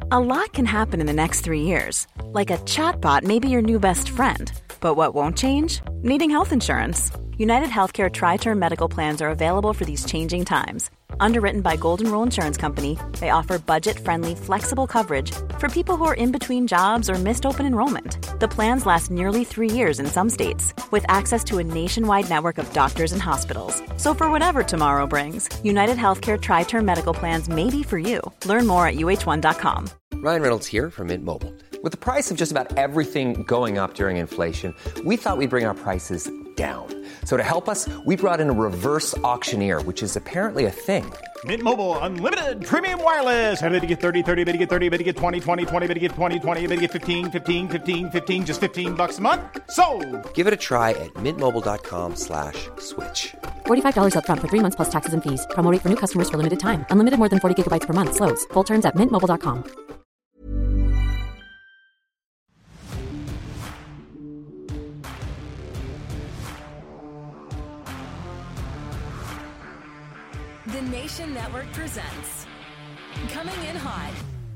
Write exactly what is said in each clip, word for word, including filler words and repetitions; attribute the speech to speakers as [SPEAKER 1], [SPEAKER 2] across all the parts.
[SPEAKER 1] A lot can happen in the next three years. Like a chatbot may be your new best friend. But what won't change? Needing health insurance. United Healthcare Tri-Term Medical Plans are available for these changing times. Underwritten by Golden Rule Insurance Company, they offer budget-friendly, flexible coverage for people who are in between jobs or missed open enrollment. The plans last nearly three years in some states, with access to a nationwide network of doctors and hospitals. So for whatever tomorrow brings, United Healthcare Tri-Term Medical Plans may be for you. Learn more at U H one dot com.
[SPEAKER 2] Ryan Reynolds here from Mint Mobile. With the price of just about everything going up during inflation, we thought we'd bring our prices down. So to help us, we brought in a reverse auctioneer, which is apparently a thing.
[SPEAKER 3] Mint Mobile Unlimited Premium Wireless. How to get thirty, thirty, how to get thirty, how to get twenty, twenty, twenty, how to get twenty, twenty, how to get fifteen, fifteen, fifteen, fifteen, just fifteen bucks a month? Sold!
[SPEAKER 2] Give it a try at mintmobile.com slash switch.
[SPEAKER 4] forty-five dollars up front for three months plus taxes and fees. Promo rate for new customers for limited time. Unlimited more than forty gigabytes per month. Slows full terms at mint mobile dot com.
[SPEAKER 5] The Nation Network presents Coming in Hot.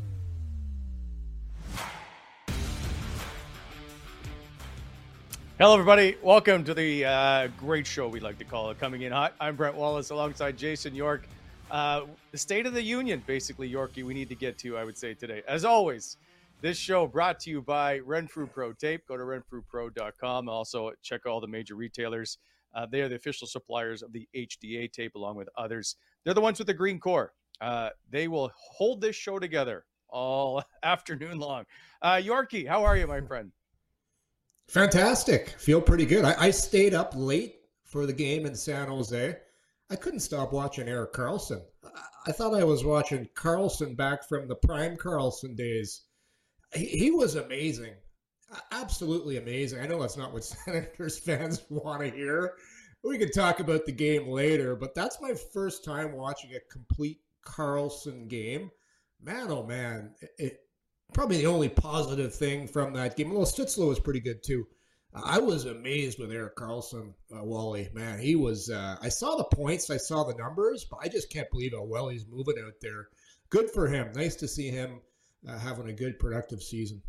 [SPEAKER 6] Hello, everybody. Welcome to the uh, great show we like to call it, Coming in Hot. I'm Brent Wallace alongside Jason York. Uh, the State of the Union, basically, Yorkie, we need to get to, I would say, today. As always, this show brought to you by Renfrew Pro Tape. Go to renfrew pro dot com. Also, check all the major retailers. Uh, they are the official suppliers of the H D A tape, along with others. They're the ones with the green core. Uh, they will hold this show together all afternoon long. Uh, Yorkie, how are you, my friend?
[SPEAKER 7] Fantastic. Feel pretty good. I, I stayed up late for the game in San Jose. I couldn't stop watching Erik Karlsson. I, I thought I was watching Karlsson back from the prime Karlsson days. He, he was amazing. Absolutely amazing. I know that's not what Senators fans want to hear. We can talk about the game later, but that's my first time watching a complete Karlsson game. Man, oh man, it, it probably the only positive thing from that game. Well, Stützle was pretty good too. I was amazed with Erik Karlsson, uh, Wally. Man, he was. Uh, I saw the points, I saw the numbers, but I just can't believe how well he's moving out there. Good for him. Nice to see him uh, having a good, productive season.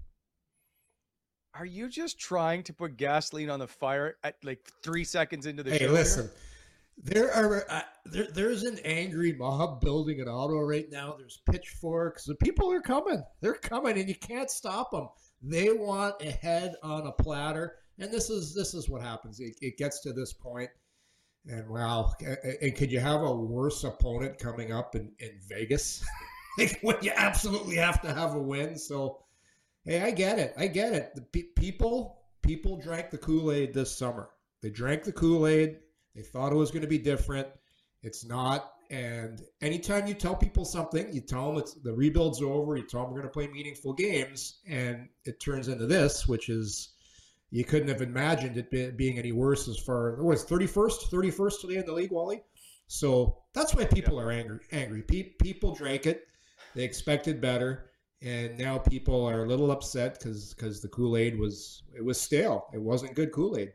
[SPEAKER 6] Are you just trying to put gasoline on the fire at like three seconds into the
[SPEAKER 7] hey,
[SPEAKER 6] show?
[SPEAKER 7] Hey, listen. There are uh, there, there's an angry mob building in Ottawa right now. There's pitchforks. The people are coming. They're coming, and you can't stop them. They want a head on a platter, and this is this is what happens. It, it gets to this point, and wow, and could you have a worse opponent coming up in, in Vegas when you absolutely have to have a win? So. Hey, I get it. I get it. The pe- people, people drank the Kool-Aid this summer. They drank the Kool-Aid. They thought it was going to be different. It's not. And anytime you tell people something, you tell them it's the rebuild's over. You tell them we're going to play meaningful games, and it turns into this, which is you couldn't have imagined it be, being any worse. As far what was thirty-first, thirty-first today in the league, Wally. So that's why people yeah. are angry. Angry Pe- people drank it. They expected better. And now people are a little upset because because the Kool-Aid was it was stale. It wasn't good Kool-Aid.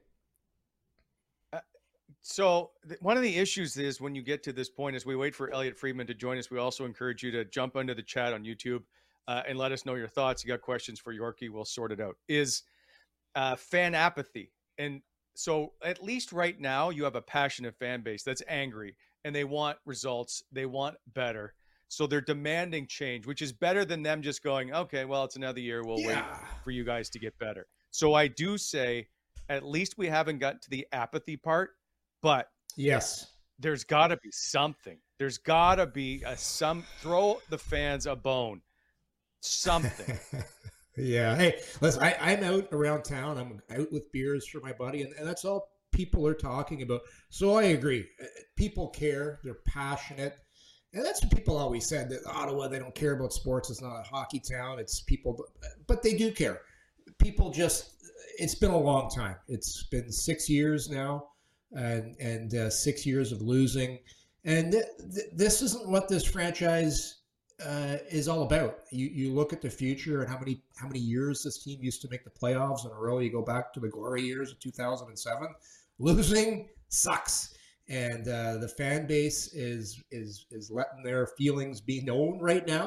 [SPEAKER 6] Uh, so th- one of the issues is when you get to this point, as we wait for Elliot Friedman to join us, we also encourage you to jump into the chat on YouTube uh, and let us know your thoughts. You got questions for Yorkie, we'll sort it out. Is uh, fan apathy. And so at least right now you have a passionate fan base that's angry and they want results. They want better. So they're demanding change, which is better than them just going, okay, well, it's another year. We'll yeah. wait for you guys to get better. So I do say, at least we haven't gotten to the apathy part, but
[SPEAKER 7] yes,
[SPEAKER 6] there's got to be something. There's got to be a some throw the fans a bone, something.
[SPEAKER 7] yeah. Hey, listen, I, I'm out around town. I'm out with beers for my buddy, and, and that's all people are talking about. So I agree. People care. They're passionate. And that's what people always said, that Ottawa, they don't care about sports. It's not a hockey town. It's people, but they do care. People just, it's been a long time. It's been six years now and and uh, six years of losing. And th- th- this isn't what this franchise uh, is all about. You you look at the future and how many how many years this team used to make the playoffs in a row. You go back to the glory years of two thousand seven. Losing sucks. And uh, the fan base is is is letting their feelings be known right now.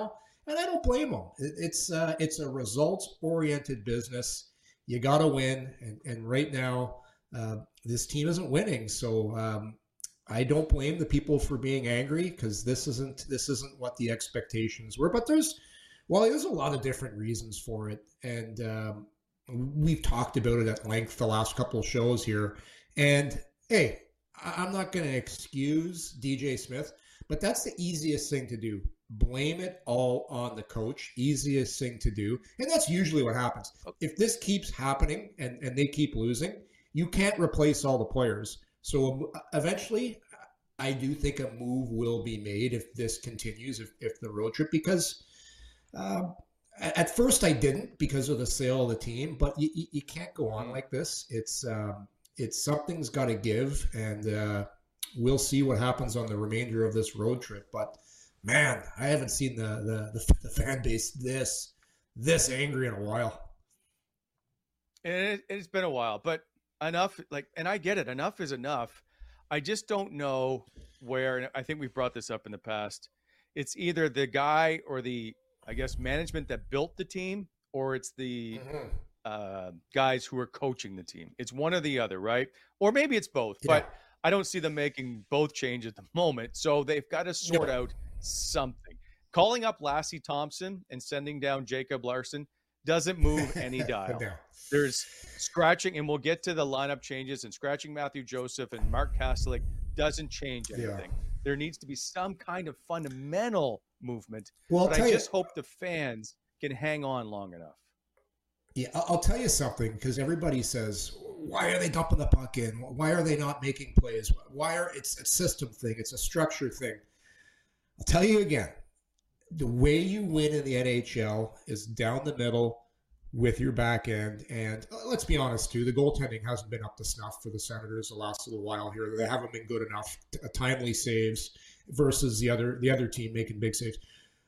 [SPEAKER 7] And I don't blame them. It, it's uh, it's a results-oriented business. You got to win. And, and right now, uh, this team isn't winning. So um, I don't blame the people for being angry because this isn't this isn't what the expectations were. But there's, well, there's a lot of different reasons for it. And um, we've talked about it at length the last couple of shows here. And, hey, I'm not going to excuse D J Smith, but that's the easiest thing to do. Blame it all on the coach. Easiest thing to do. And that's usually what happens. If this keeps happening and, and they keep losing, you can't replace all the players. So eventually, I do think a move will be made if this continues, if, if the road trip, because um, at first I didn't because of the sale of the team, but you, you, you can't go on like this. It's, um, it's something's got to give, and uh, we'll see what happens on the remainder of this road trip. But man, I haven't seen the, the the the fan base this this angry in a while.
[SPEAKER 6] And it, it's been a while, but enough. Like, and I get it. Enough is enough. I just don't know where. And I think we've brought this up in the past. It's either the guy or the, I guess, management that built the team, or it's the mm-hmm. uh, guys who are coaching the team. It's one or the other, right? Or maybe it's both. Yeah. But I don't see them making both changes at the moment. So they've got to sort yeah. out something. Calling up Lassie Thompson and sending down Jacob Larson doesn't move any dial. No. There's scratching, and we'll get to the lineup changes, and scratching Matthew Joseph and Mark Kastelik doesn't change anything. Yeah. There needs to be some kind of fundamental movement. Well, but I just you, hope the fans can hang on long enough.
[SPEAKER 7] Yeah, I'll tell you something, because everybody says, why are they dumping the puck in? Why are they not making plays? Why are it's a system thing? It's a structure thing. I'll tell you again, the way you win in the N H L is down the middle with your back end. And let's be honest, too, the goaltending hasn't been up to snuff for the Senators the last little while here. They haven't been good enough, timely saves versus the other the other team making big saves.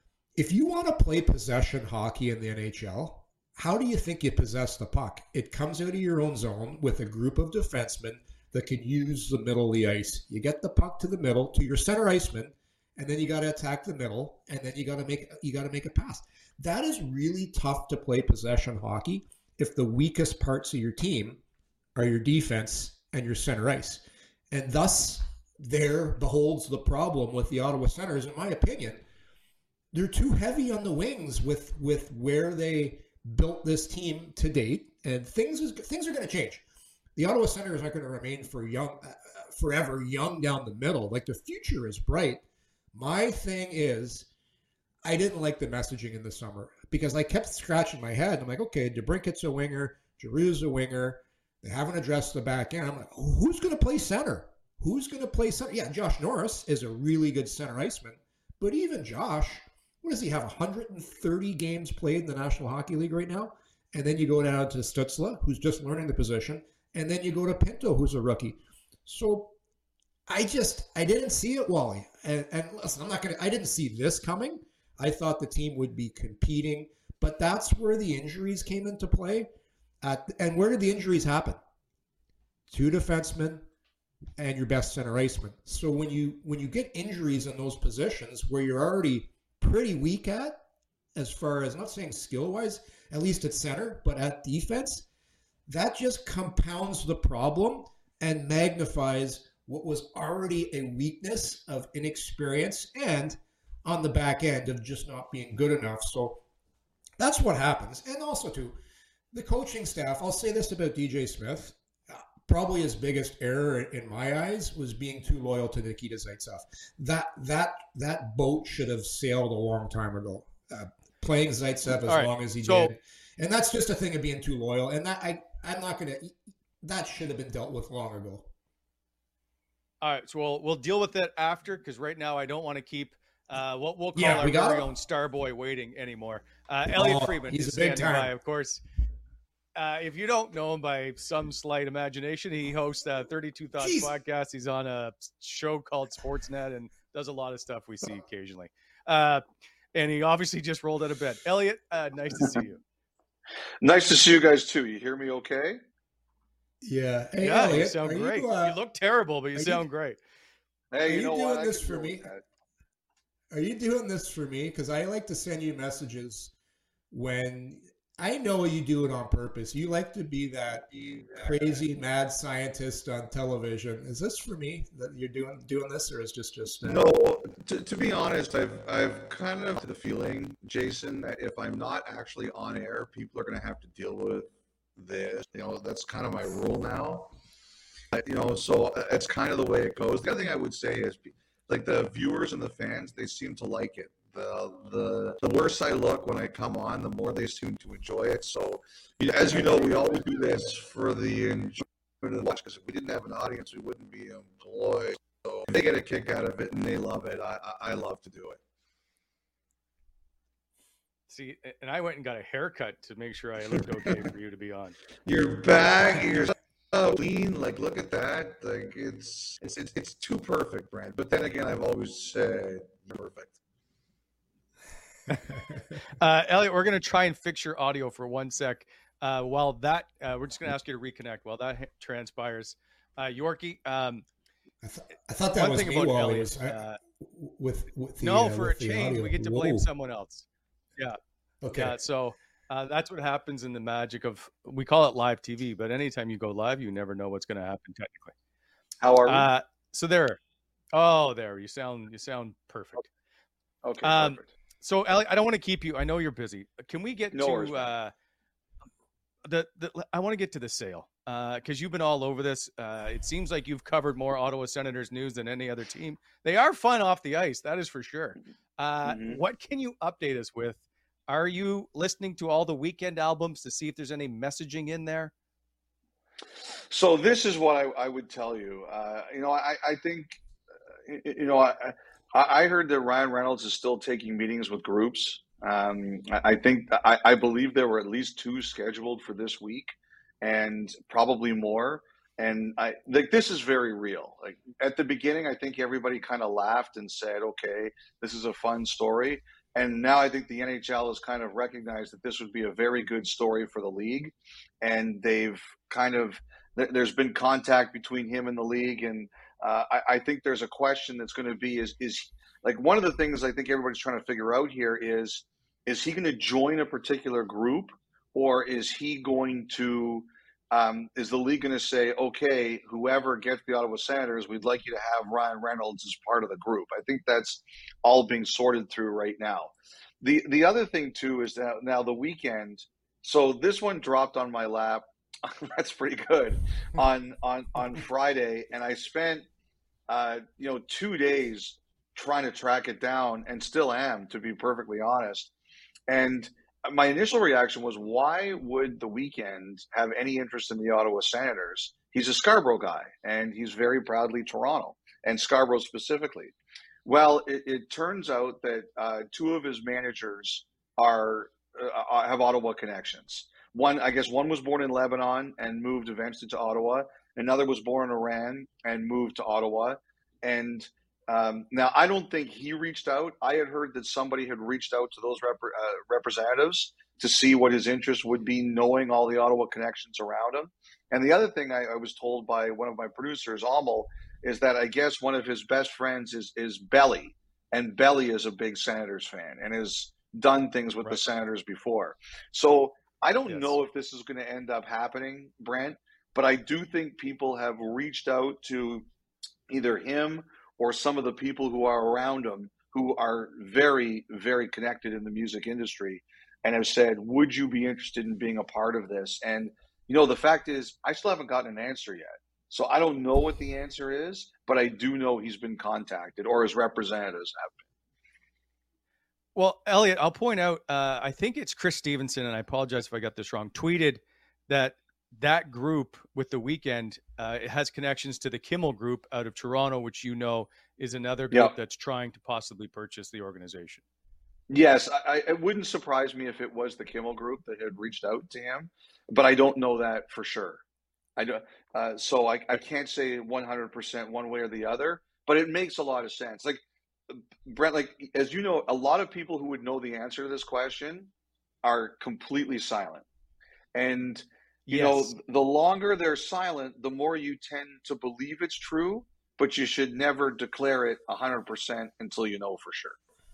[SPEAKER 7] If you want to play possession hockey in the N H L, how do you think you possess the puck? It comes out of your own zone with a group of defensemen that can use the middle of the ice. You get the puck to the middle, to your center iceman, and then you got to attack the middle, and then you got to make you got to make a pass. That is really tough to play possession hockey if the weakest parts of your team are your defense and your center ice. And thus, there beholds the problem with the Ottawa Senators, in my opinion. They're too heavy on the wings with with where they built this team to date, and things is things are going to change. The Ottawa Senators aren't going to remain for young uh, forever young down the middle. Like, the future is bright. My thing is, I didn't like the messaging in the summer because I kept scratching my head. I'm like, okay, DeBrincat's a winger, Giroux's a winger. They haven't addressed the back end. I'm like, oh, who's going to play center? Who's going to play center? Yeah, Josh Norris is a really good center iceman, but even Josh, what does he have, one hundred thirty games played in the National Hockey League right now? And then you go down to Stützle, who's just learning the position, and then you go to Pinto, who's a rookie. So I just, I didn't see it, Wally. And, and listen, I'm not going to, I didn't see this coming. I thought the team would be competing, but that's where the injuries came into play. At, and where did the injuries happen? Two defensemen and your best center iceman. So when you, when you get injuries in those positions where you're already pretty weak at, as far as, I'm not saying skill-wise, at least at center, but at defense, that just compounds the problem and magnifies what was already a weakness of inexperience and on the back end of just not being good enough. So that's what happens. And also, too, the coaching staff, I'll say this about D J Smith, probably his biggest error in my eyes was being too loyal to Nikita Zaitsev. That that that boat should have sailed a long time ago. Uh, playing Zaitsev as right. long as he so, did. And that's just a thing of being too loyal. And that I, I'm not going to – that should have been dealt with long ago.
[SPEAKER 6] All right, so we'll we'll deal with it after, because right now I don't want to keep uh, what we'll call
[SPEAKER 7] yeah,
[SPEAKER 6] our
[SPEAKER 7] we
[SPEAKER 6] very
[SPEAKER 7] him.
[SPEAKER 6] own star boy waiting anymore. Uh, Elliot
[SPEAKER 7] oh,
[SPEAKER 6] Friedman
[SPEAKER 7] he's
[SPEAKER 6] is
[SPEAKER 7] a big
[SPEAKER 6] standing
[SPEAKER 7] time.
[SPEAKER 6] by, of course. Uh, if you don't know him by some slight imagination, he hosts a thirty-two Thoughts Jeez. podcast. He's on a show called Sportsnet and does a lot of stuff we see occasionally. Uh, and he obviously just rolled out of bed. Elliot, uh, nice to see you.
[SPEAKER 8] Nice to see you guys too. You hear me okay?
[SPEAKER 7] Yeah. Hey,
[SPEAKER 6] yeah,
[SPEAKER 7] Elliot,
[SPEAKER 6] you sound great. You, uh, you look terrible, but you sound
[SPEAKER 7] you,
[SPEAKER 6] great.
[SPEAKER 8] Hey, you,
[SPEAKER 7] you
[SPEAKER 8] know
[SPEAKER 7] doing
[SPEAKER 8] what?
[SPEAKER 7] this for me? are you doing this for me? Because I like to send you messages when I know you do it on purpose. You like to be that crazy mad scientist on television. Is this for me that you're doing doing this, or is just just? Uh...
[SPEAKER 9] No, to, to be honest, I've I've kind of the feeling, Jason, that if I'm not actually on air, people are going to have to deal with this. You know, that's kind of my rule now. You know, so it's kind of the way it goes. The other thing I would say is, like, the viewers and the fans, they seem to like it. The the the worse I look when I come on, the more they seem to enjoy it. So, as you know, we always do this for the enjoyment of the watch, because if we didn't have an audience, we wouldn't be employed. So if they get a kick out of it and they love it, I I love to do it.
[SPEAKER 6] See, and I went and got a haircut to make sure I looked okay for you to be on.
[SPEAKER 9] You're back. You're so lean. Like, look at that. Like, it's it's it's, it's too perfect, Brent. But then again, I've always said you're perfect.
[SPEAKER 6] uh, Elliot, we're going to try and fix your audio for one sec. Uh, while that, uh, we're just going to ask you to reconnect while that transpires. Uh, Yorkie, um,
[SPEAKER 7] I, th- I thought that
[SPEAKER 6] one
[SPEAKER 7] was
[SPEAKER 6] thing
[SPEAKER 7] me
[SPEAKER 6] about
[SPEAKER 7] while
[SPEAKER 6] Elliot,
[SPEAKER 7] I,
[SPEAKER 6] uh,
[SPEAKER 7] with, with the,
[SPEAKER 6] no,
[SPEAKER 7] uh,
[SPEAKER 6] for
[SPEAKER 7] with
[SPEAKER 6] a
[SPEAKER 7] the
[SPEAKER 6] change,
[SPEAKER 7] audio.
[SPEAKER 6] we get to blame
[SPEAKER 7] Whoa.
[SPEAKER 6] someone else. Yeah.
[SPEAKER 7] Okay.
[SPEAKER 6] Yeah. So uh, that's what happens in the magic of, we call it live T V, but anytime you go live, you never know what's going to happen technically.
[SPEAKER 8] How are we?
[SPEAKER 6] Uh, so there. Oh, there. You sound, you sound perfect.
[SPEAKER 8] Okay,
[SPEAKER 6] um,
[SPEAKER 8] perfect.
[SPEAKER 6] So, Elliot, I don't want to keep you. I know you're busy. Can we get
[SPEAKER 8] No
[SPEAKER 6] to
[SPEAKER 8] worries,
[SPEAKER 6] uh, the, the? I want to get to the sale because uh, you've been all over this. Uh, it seems like you've covered more Ottawa Senators news than any other team. They are fun off the ice, that is for sure. Uh,
[SPEAKER 8] Mm-hmm.
[SPEAKER 6] What can you update us with? Are you listening to all the Weekend albums to see if there's any messaging in there?
[SPEAKER 8] So this is what I, I would tell you. Uh, you know, I, I think, uh, you know, I, I heard that Ryan Reynolds is still taking meetings with groups. Um, I think I, I believe there were at least two scheduled for this week, and probably more. And I like this is very real. Like at the beginning, I think everybody kind of laughed and said, "Okay, this is a fun story." And now I think the N H L has kind of recognized that this would be a very good story for the league, and they've kind of there's been contact between him and the league, and uh, I, I think there's a question that's going to be is is like one of the things I think everybody's trying to figure out here is is he going to join a particular group, or is he going to um, is the league going to say, okay, whoever gets the Ottawa Senators, we'd like you to have Ryan Reynolds as part of the group. I think that's all being sorted through right now. The the other thing too is that now the weekend. So this one dropped on my lap. That's pretty good on on on Friday, and I spent uh, you know two days trying to track it down, and still am, to be perfectly honest. And my initial reaction was, why would the Weekend have any interest in the Ottawa Senators? He's a Scarborough guy, and he's very proudly Toronto, and Scarborough specifically. Well, it, it turns out that uh, two of his managers are uh, have Ottawa connections. One, I guess, one was born in Lebanon and moved eventually to Ottawa. Another was born in Iran and moved to Ottawa. And um, now, I don't think he reached out. I had heard that somebody had reached out to those rep- uh, representatives to see what his interest would be, knowing all the Ottawa connections around him. And the other thing I, I was told by one of my producers, Amal, is that I guess one of his best friends is is Belly, and Belly is a big Senators fan and has done things with right. the Senators before. So I don't yes. know if this is going to end up happening, Brent, but I do think people have reached out to either him or some of the people who are around him who are very, very connected in the music industry and have said, would you be interested in being a part of this? And, you know, the fact is, I still haven't gotten an answer yet. So I don't know what the answer is, but I do know he's been contacted, or his representatives have been.
[SPEAKER 6] Well, Elliot, I'll point out, uh, I think it's Chris Stevenson, and I apologize if I got this wrong, tweeted that that group with the Weekend uh, it has connections to the Kimmel Group out of Toronto, which you know is another group yep. that's trying to possibly purchase the organization.
[SPEAKER 8] Yes, I, it wouldn't surprise me if it was the Kimmel Group that had reached out to him, but I don't know that for sure. I don't, uh, so I, I can't say one hundred percent one way or the other, but it makes a lot of sense. Like, Brent, like, as you know, a lot of people who would know the answer to this question are completely silent. And, you yes. know, the longer they're silent, the more you tend to believe it's true, but you should never declare it one hundred percent until you know for sure.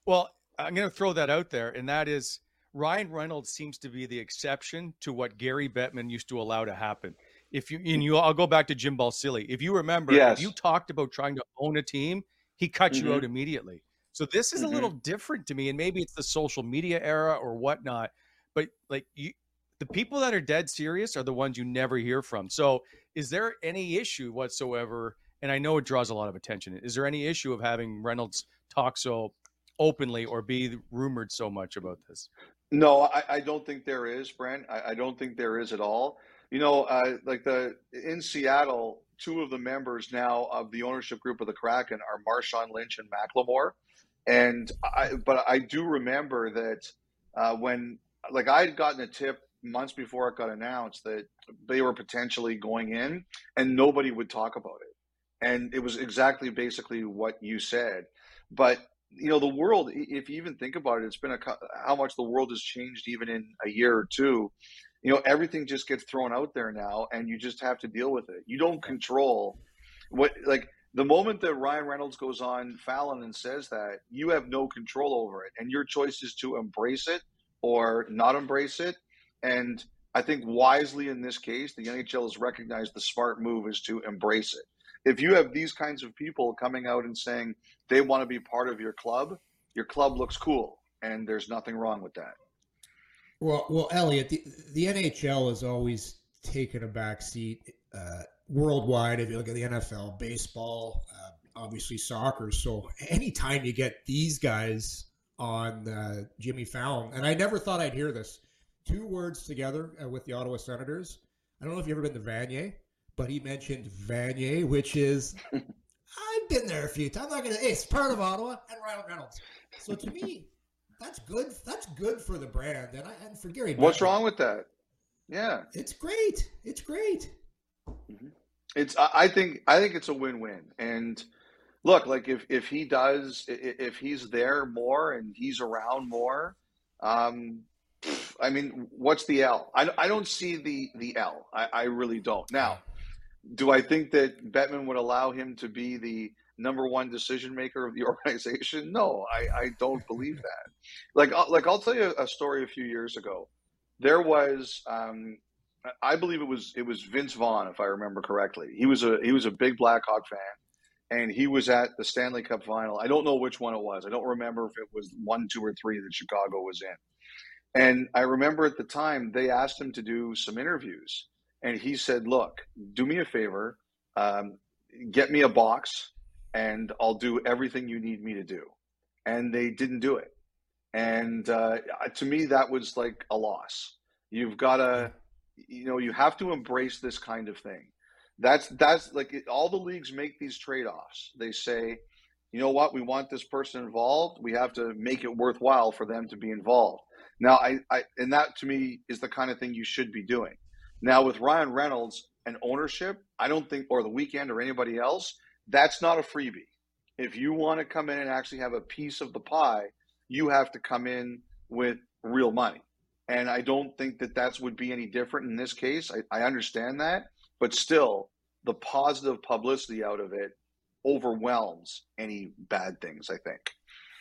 [SPEAKER 6] Well, I'm going to throw that out there, and that is Ryan Reynolds seems to be the exception to what Gary Bettman used to allow to happen. If you, and you, I'll go back to Jim Balsillie. If you remember,
[SPEAKER 8] Yes.
[SPEAKER 6] if you talked about trying to own a team, he cut
[SPEAKER 8] Mhm.
[SPEAKER 6] you out immediately. So this is
[SPEAKER 8] Mhm.
[SPEAKER 6] a little different to me, and maybe it's the social media era or whatnot. But like you, the people that are dead serious are the ones you never hear from. So is there any issue whatsoever? And I know it draws a lot of attention. Is there any issue of having Reynolds talk so openly or be rumored so much about this?
[SPEAKER 8] No, I, I don't think there is, Brent. I, I don't think there is at all. You know, uh, like the in Seattle, two of the members now of the ownership group of the Kraken are Marshawn Lynch and Macklemore. And I, but I do remember that uh, when, like, I had gotten a tip months before it got announced that they were potentially going in, and nobody would talk about it. And it was exactly basically what you said. But you know, the world, if you even think about it, it's been a, how much the world has changed even in a year or two. You know, everything just gets thrown out there now, and you just have to deal with it. You don't control what, like, the moment that Ryan Reynolds goes on Fallon and says that, you have no control over it. And your choice is to embrace it or not embrace it. And I think wisely in this case, the N H L has recognized the smart move is to embrace it. If you have these kinds of people coming out and saying they want to be part of your club, your club looks cool, and there's nothing wrong with that.
[SPEAKER 7] Well, well, Elliot, the, the N H L has always taken a back seat uh, worldwide. If you look at the N F L, baseball, uh, obviously soccer. So anytime you get these guys on uh, Jimmy Fallon, and I never thought I'd hear this, two words together uh, with the Ottawa Senators. I don't know if you've ever been to Vanier, but he mentioned Vanier, which is, I've been there a few times. I'm not going to, hey, it's part of Ottawa and Ryan Reynolds. So to me, that's good. That's good for the brand. And, I, and for Gary
[SPEAKER 8] What's
[SPEAKER 7] Bettman,
[SPEAKER 8] wrong with that? Yeah.
[SPEAKER 7] It's great. It's great.
[SPEAKER 8] Mm-hmm. It's, I think, I think it's a win-win. And look, like if, if he does, if he's there more and he's around more, um, I mean, what's the L? I, I don't see the, the L. I, I really don't. Now, do I think that Bettman would allow him to be the number one decision maker of the organization? No, I, I don't believe that. Like, like I'll tell you a story a few years ago. There was, um, I believe it was it was Vince Vaughn, if I remember correctly. He was a he was a big Blackhawk fan, and he was at the Stanley Cup final. I don't know which one it was. I don't remember if it was one, two, or three that Chicago was in. And I remember at the time they asked him to do some interviews, and he said, "Look, do me a favor, um, get me a box, and I'll do everything you need me to do." And they didn't do it. And uh, to me, that was like a loss. You've got to, you know, you have to embrace this kind of thing. That's that's like it, all the leagues make these trade-offs. They say, you know what, we want this person involved. We have to make it worthwhile for them to be involved. Now, I, I and that to me is the kind of thing you should be doing. Now, with Ryan Reynolds and ownership, I don't think, or the Weekend or anybody else, that's not a freebie. If you want to come in and actually have a piece of the pie, you have to come in with real money. And I don't think that that would be any different in this case. I, I understand that, but still, the positive publicity out of it overwhelms any bad things, I think.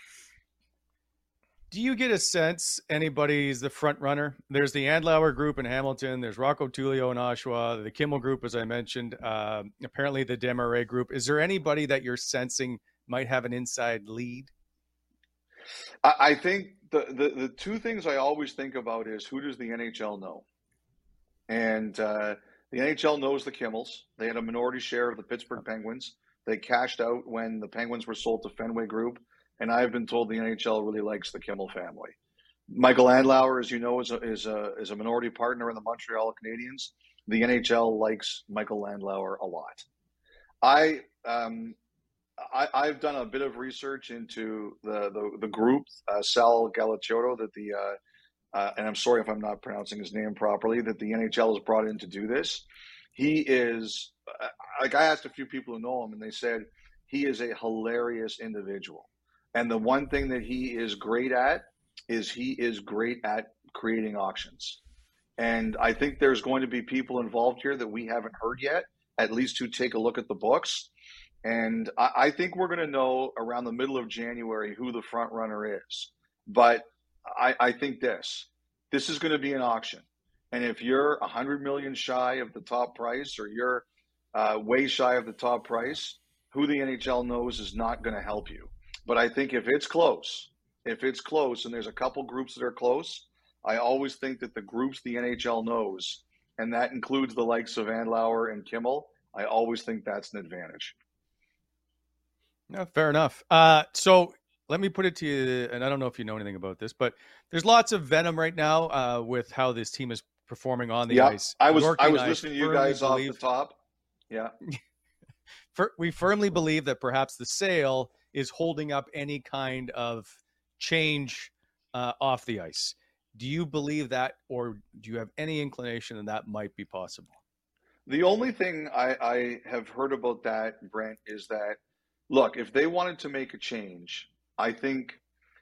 [SPEAKER 6] Do you get a sense anybody's the front runner? There's the Andlauer group in Hamilton. There's Rocco Tullio in Oshawa. The Kimmel group, as I mentioned. Uh, apparently the Desmarais group. Is there anybody that you're sensing might have an inside lead?
[SPEAKER 8] I, I think the, the, the two things I always think about is who does the N H L know? And uh, the N H L knows the Kimmels. They had a minority share of the Pittsburgh Penguins. They cashed out when the Penguins were sold to Fenway Group. And I've been told the N H L really likes the Kimmel family. Michael Andlauer, as you know, is a, is a, is a minority partner in the Montreal Canadiens. The N H L likes Michael Andlauer a lot. I, um, I, I've done a bit of research into the, the, the group, uh, Sal Galacciotto, that the, uh, uh, and I'm sorry if I'm not pronouncing his name properly, that the N H L has brought in to do this. He is, uh, like I asked a few people who know him, and they said he is a hilarious individual. And the one thing that he is great at is he is great at creating auctions. And I think there's going to be people involved here that we haven't heard yet, at least who take a look at the books. And I, I think we're going to know around the middle of January who the front runner is. But I, I think this, this is going to be an auction. And if you're one hundred million shy of the top price, or you're uh, way shy of the top price, who the N H L knows is not going to help you. But I think if it's close, if it's close, and there's a couple groups that are close, I always think that the groups the N H L knows, and that includes the likes of Andlauer and Kimmel, I always think that's an advantage.
[SPEAKER 6] No, fair enough. Uh, so let me put it to you, and I don't know if you know anything about this, but there's lots of venom right now uh, with how this team is performing on the
[SPEAKER 8] yeah,
[SPEAKER 6] ice.
[SPEAKER 8] I was
[SPEAKER 6] Yorkie
[SPEAKER 8] I was
[SPEAKER 6] I
[SPEAKER 8] listening to you guys believe, off the top. Yeah.
[SPEAKER 6] For, we firmly believe that perhaps the sale is holding up any kind of change uh, off the ice. Do you believe that, or do you have any inclination that that might be possible?
[SPEAKER 8] The only thing I, I have heard about that, Brent, is that, look, if they wanted to make a change, I think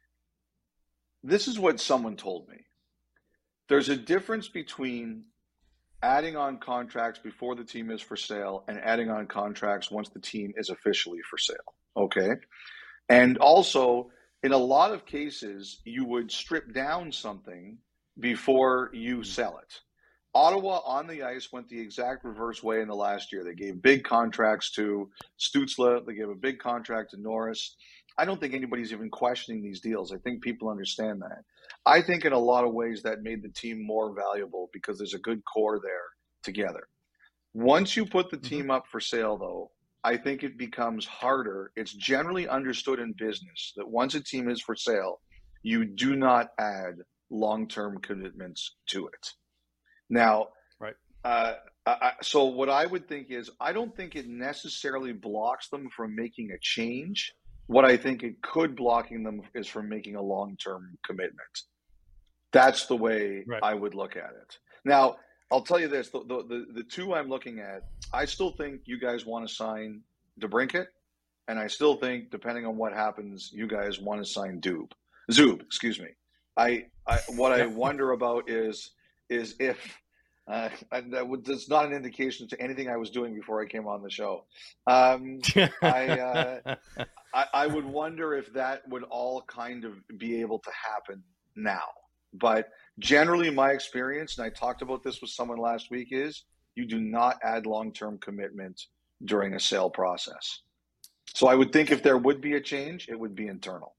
[SPEAKER 8] this is what someone told me. There's a difference between adding on contracts before the team is for sale and adding on contracts once the team is officially for sale. Okay. And also, in a lot of cases, you would strip down something before you sell it. Ottawa on the ice went the exact reverse way in the last year. They gave big contracts to Stützle. They gave a big contract to Norris. I don't think anybody's even questioning these deals. I think people understand that. I think in a lot of ways that made the team more valuable because there's a good core there together. Once you put the team up for sale, though, I think it becomes harder. It's generally understood in business that once a team is for sale, you do not add long-term commitments to it. Now,
[SPEAKER 6] right.
[SPEAKER 8] Uh, I, so what I would think is I don't think it necessarily blocks them from making a change. What I think it could blocking them is from making a long-term commitment. That's the way
[SPEAKER 6] right.
[SPEAKER 8] I would look at it. Now, I'll tell you this, the, the, the, the two I'm looking at, I still think you guys want to sign DeBrincat, and I still think, depending on what happens, you guys want to sign Doob. Zub, excuse me. I, I What I wonder about is, is if, uh, and that would, that's not an indication to anything I was doing before I came on the show. Um, I, uh, I, I would wonder if that would all kind of be able to happen now. But generally, my experience, and I talked about this with someone last week, is you do not add long-term commitment during a sale process. So I would think if there would be a change, it would be internal.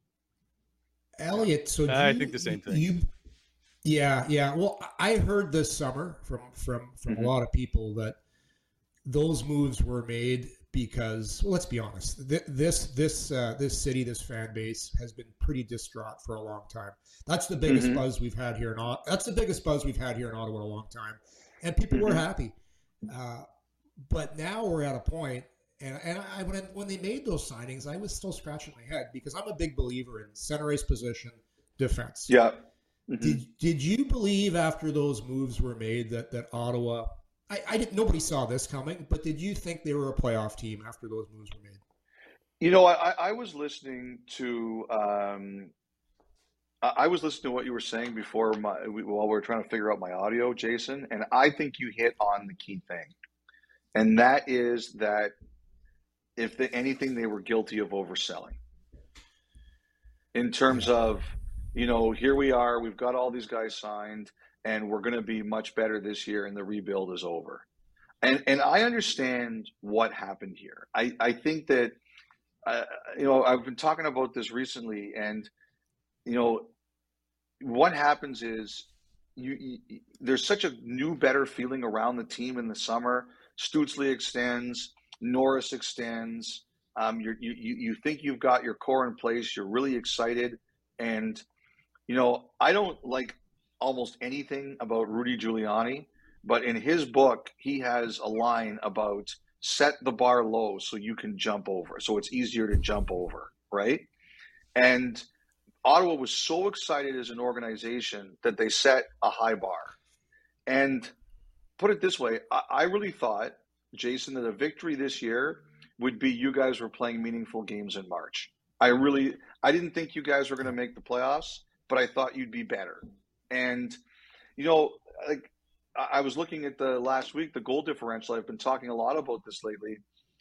[SPEAKER 7] Elliot, so
[SPEAKER 6] I
[SPEAKER 7] you,
[SPEAKER 6] think the same thing.
[SPEAKER 7] You, yeah, yeah. Well, I heard this summer from from from
[SPEAKER 8] mm-hmm.
[SPEAKER 7] a lot of people that those moves were made because, well, let's be honest, th- this this uh, this city, this fan base has been pretty distraught for a long time. That's the biggest
[SPEAKER 8] mm-hmm.
[SPEAKER 7] buzz we've had here in Ottawa. That's the biggest buzz we've had here in Ottawa in a long time, and people
[SPEAKER 8] mm-hmm.
[SPEAKER 7] were happy. Uh, but now we're at a point, and and I when when they made those signings, I was still scratching my head because I'm a big believer in center ice position defense.
[SPEAKER 8] Yeah. Mm-hmm.
[SPEAKER 7] Did did you believe after those moves were made that that Ottawa? I, I didn't. Nobody saw this coming, but did you think they were a playoff team after those moves were made?
[SPEAKER 8] You know, I, I was listening to um, I was listening to what you were saying before my, while we were trying to figure out my audio, Jason, and I think you hit on the key thing, and that is that if the, anything, they were guilty of overselling. In terms of, you know, here we are, we've got all these guys signed, and we're going to be much better this year, and the rebuild is over. And and I understand what happened here. I, I think that, uh, you know, I've been talking about this recently, and, you know, what happens is you, you there's such a new, better feeling around the team in the summer. Stützle extends, Norris extends. Um, you're, you you think you've got your core in place. You're really excited, and you know I don't like almost anything about Rudy Giuliani, but in his book he has a line about set the bar low so you can jump over, so it's easier to jump over, right? And Ottawa was so excited as an organization that they set a high bar. And put it this way, I, I really thought, Jason, that a victory this year would be you guys were playing meaningful games in March. I really, I didn't think you guys were going to make the playoffs, but I thought you'd be better. And, you know, like I was looking at the last week, the goal differential. I've been talking a lot about this lately.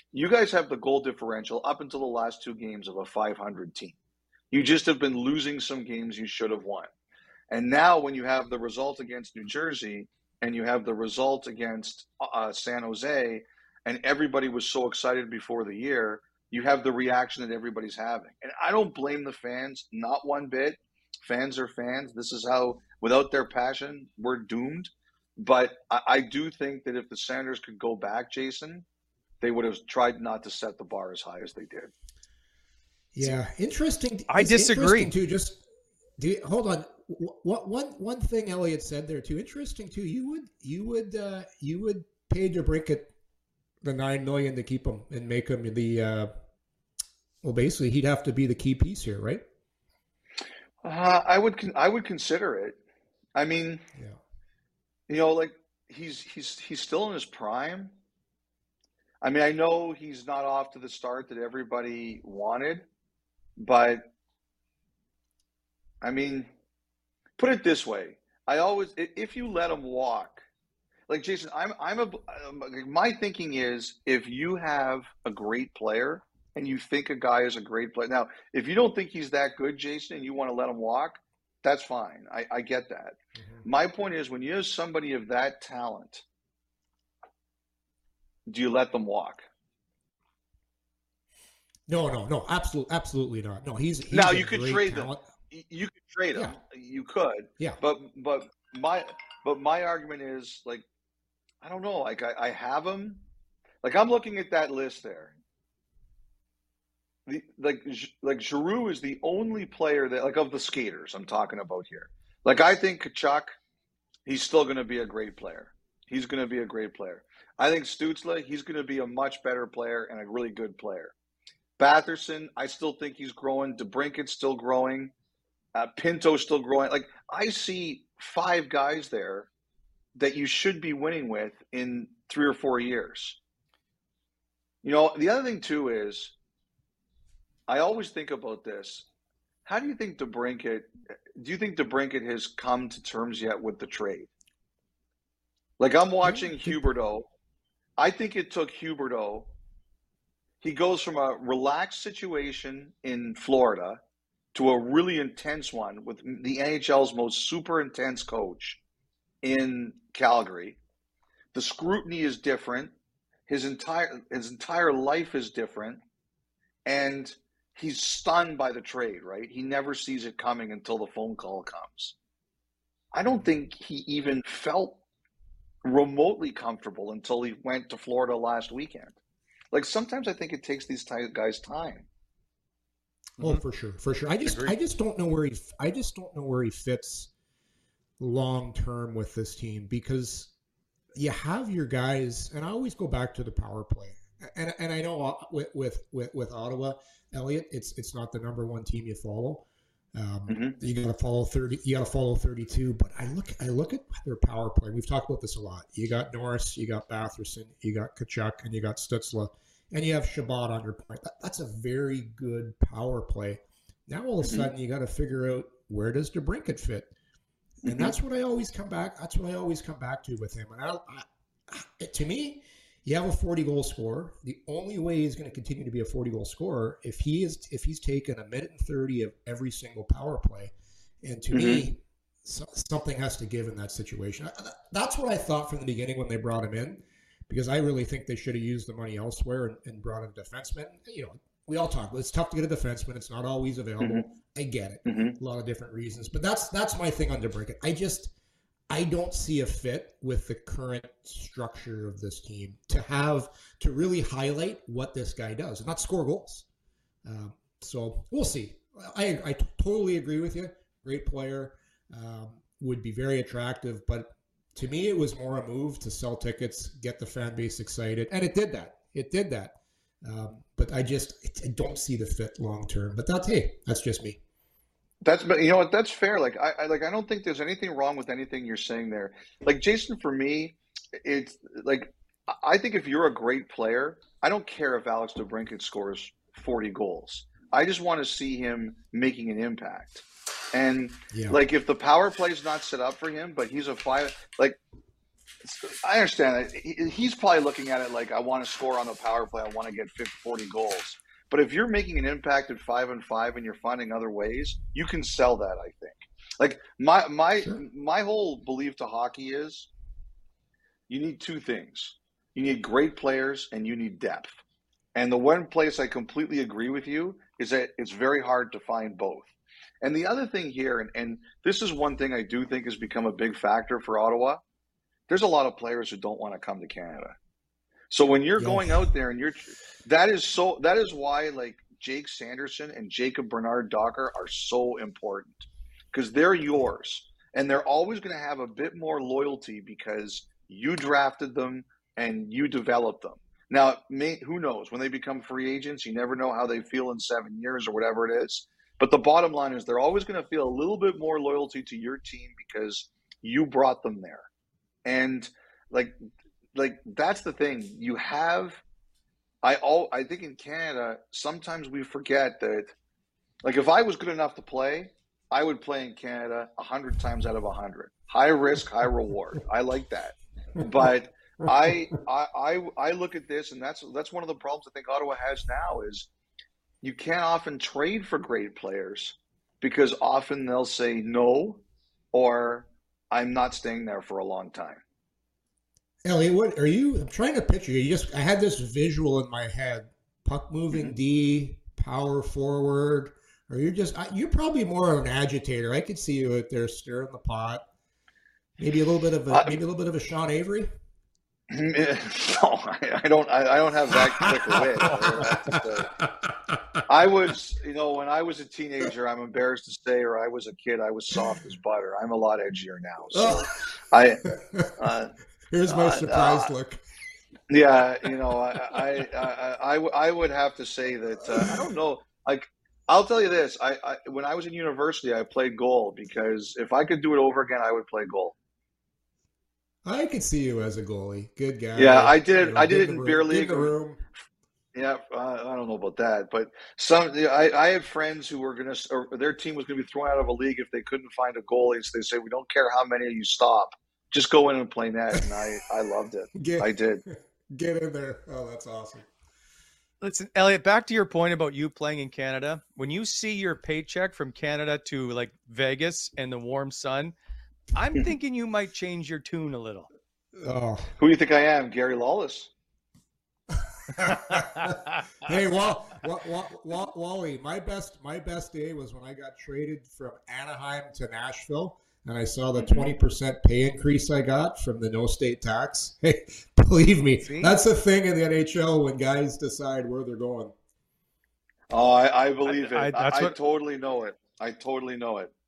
[SPEAKER 8] You guys have the goal differential up until the last two games of a five hundred team. You just have been losing some games you should have won. And now when you have the result against New Jersey and you have the result against uh, San Jose, and everybody was so excited before the year, you have the reaction that everybody's having. And I don't blame the fans, not one bit. Fans are fans. This is how, without their passion, we're doomed. But I, I do think that if the Senators could go back, Jason, they would have tried not to set the bar as high as they did.
[SPEAKER 7] Yeah, interesting.
[SPEAKER 6] I disagree.
[SPEAKER 7] Interesting too. Just do you, hold on. What one one thing Elliot said there too. Interesting too. You would you would uh, you would pay DeBrincat the nine million to keep him and make him the. Uh, well, basically, he'd have to be the key piece here, right?
[SPEAKER 8] Uh, I would I would consider it. I mean,
[SPEAKER 7] yeah.
[SPEAKER 8] you know, like he's he's he's still in his prime. I mean, I know he's not off to the start that everybody wanted, but I mean, put it this way: I always, if you let him walk, like Jason, I'm I'm a my thinking is if you have a great player and you think a guy is a great player. Now, if you don't think he's that good, Jason, and you want to let him walk, that's fine. I, I get that. Mm-hmm. My point is, when you have somebody of that talent, do you let them walk?
[SPEAKER 7] No, no, no, absolutely, absolutely not. No, he's, he's
[SPEAKER 8] now you could trade
[SPEAKER 7] talent.
[SPEAKER 8] them. You could trade
[SPEAKER 7] yeah.
[SPEAKER 8] them. You could.
[SPEAKER 7] Yeah.
[SPEAKER 8] But but my but my argument is like, I don't know. Like I, I have him. Like I'm looking at that list there. The, like like Giroux is the only player that like of the skaters I'm talking about here. Like I think Tkachuk, he's still going to be a great player. He's going to be a great player. I think Stützle, he's going to be a much better player and a really good player. Batherson, I still think he's growing. DeBrincat's still growing. Uh, Pinto's still growing. Like I see five guys there that you should be winning with in three or four years. You know, the other thing too is, I always think about this. How do you think DeBrincat, do you think DeBrincat has come to terms yet with the trade? Like I'm watching Huberdeau. I think it took Huberdeau. He goes from a relaxed situation in Florida to a really intense one with the N H L's most super intense coach in Calgary. The scrutiny is different. His entire his entire life is different. And he's stunned by the trade, right? He never sees it coming until the phone call comes. I don't think he even felt remotely comfortable until he went to Florida last weekend. Like sometimes I think it takes these guys time.
[SPEAKER 7] Oh, for sure, for sure. I just, I just don't know where he, I just don't know where he fits long term with this team because you have your guys, and I always go back to the power play, and and I know with with with, with Ottawa, Elliot, it's it's not the number one team you follow. Um, mm-hmm. You got to follow thirty. You got to follow thirty-two. But I look, I look at their power play. We've talked about this a lot. You got Norris, you got Batherson, you got Tkachuk, and you got Stützle, and you have Chabot on your point. That, that's a very good power play. Now all of a sudden mm-hmm. you got to figure out where does DeBrincat fit, and mm-hmm. that's what I always come back. That's what I always come back to with him. And I, I, to me, you have a forty goal scorer. The only way he's going to continue to be a forty goal scorer if he is if he's taken a minute and thirty of every single power play. And to mm-hmm. me, so, something has to give in that situation. That's what I thought from the beginning when they brought him in, because I really think they should have used the money elsewhere and, and brought in a defenseman. You know, we all talk. It's tough to get a defenseman. It's not always available. Mm-hmm. I get it. Mm-hmm. A lot of different reasons, but that's that's my thing on DeBrincat. I just. I don't see a fit with the current structure of this team to have to really highlight what this guy does and not score goals. Um, so we'll see. I, I totally agree with you. Great player, um, would be very attractive, but to me, it was more a move to sell tickets, get the fan base excited, and it did that. It did that. Um, but I just I don't see the fit long term. But that's hey, that's just me.
[SPEAKER 8] That's, but you know what? That's fair. Like I, I, like I don't think there's anything wrong with anything you're saying there. Like Jason, for me, it's like I think if you're a great player, I don't care if Alex DeBrincat scores forty goals. I just want to see him making an impact. And yeah. like if the power play is not set up for him, but he's a five, like I understand that. He, he's probably looking at it like, I want to score on the power play. I want to get fifty, forty goals. But if you're making an impact at five and five and you're finding other ways, you can sell that, I think. Like my my sure. my whole belief to hockey is you need two things. You need great players and you need depth. And the one place I completely agree with you is that it's very hard to find both. And the other thing here, and, and this is one thing I do think has become a big factor for Ottawa, there's a lot of players who don't want to come to Canada. So when you're yes. going out there and you're, that is so, that is why like Jake Sanderson and Jacob Bernard Docker are so important because they're yours and they're always going to have a bit more loyalty because you drafted them and you developed them. Now, may, who knows? When they become free agents, you never know how they feel in seven years or whatever it is. But the bottom line is they're always going to feel a little bit more loyalty to your team because you brought them there. And like, like that's the thing. You have, I all I think in Canada, sometimes we forget that, like if I was good enough to play, I would play in Canada a hundred times out of a hundred. High risk, high reward. I like that. But I, I I I look at this, and that's that's one of the problems I think Ottawa has now is you can't often trade for great players because often they'll say no, or I'm not staying there for a long time.
[SPEAKER 7] Elliot, what are you? I'm trying to picture you. Just I had this visual in my head: puck moving mm-hmm. D, power forward. Or you're just you're probably more of an agitator. I could see you out there stirring the pot. Maybe a little bit of a uh, maybe a little bit of a Sean Avery.
[SPEAKER 8] No, I, I don't. I, I don't have that quick a wit. I was, you know, when I was a teenager, I'm embarrassed to say, or I was a kid, I was soft as butter. I'm a lot edgier now. So, I. Uh,
[SPEAKER 7] Here's my uh, surprised uh, look.
[SPEAKER 8] Yeah, you know, I, I, I, I, I would have to say that uh, I don't know. Like, I'll tell you this: I, I, when I was in university, I played goal because if I could do it over again, I would play goal.
[SPEAKER 7] I could see you as a goalie. Good guy.
[SPEAKER 8] Yeah, I did. You know, I did it in
[SPEAKER 7] room,
[SPEAKER 8] beer league.
[SPEAKER 7] Room.
[SPEAKER 8] Yeah, uh, I don't know about that, but some I, I had friends who were gonna, or their team was gonna be thrown out of a league if they couldn't find a goalie. So they say, "We don't care how many of you stop, just go in and play net." And I, I loved it. Get, I did.
[SPEAKER 7] Get in there. Oh, that's awesome.
[SPEAKER 6] Listen, Elliot, back to your point about you playing in Canada. When you see your paycheck from Canada to like Vegas and the warm sun, I'm thinking you might change your tune a little.
[SPEAKER 7] Oh,
[SPEAKER 8] who do you think I am, Gary Lawless?
[SPEAKER 7] Hey, Wall, Wall, Wall, Wally, my best my best day was when I got traded from Anaheim to Nashville, and I saw the twenty percent pay increase I got from the no state tax. Hey, believe me, See? that's a thing in the N H L when guys decide where they're going.
[SPEAKER 8] Oh, I, I believe
[SPEAKER 6] I,
[SPEAKER 8] it.
[SPEAKER 6] I,
[SPEAKER 8] I,
[SPEAKER 6] what...
[SPEAKER 8] I totally know it. I totally know it.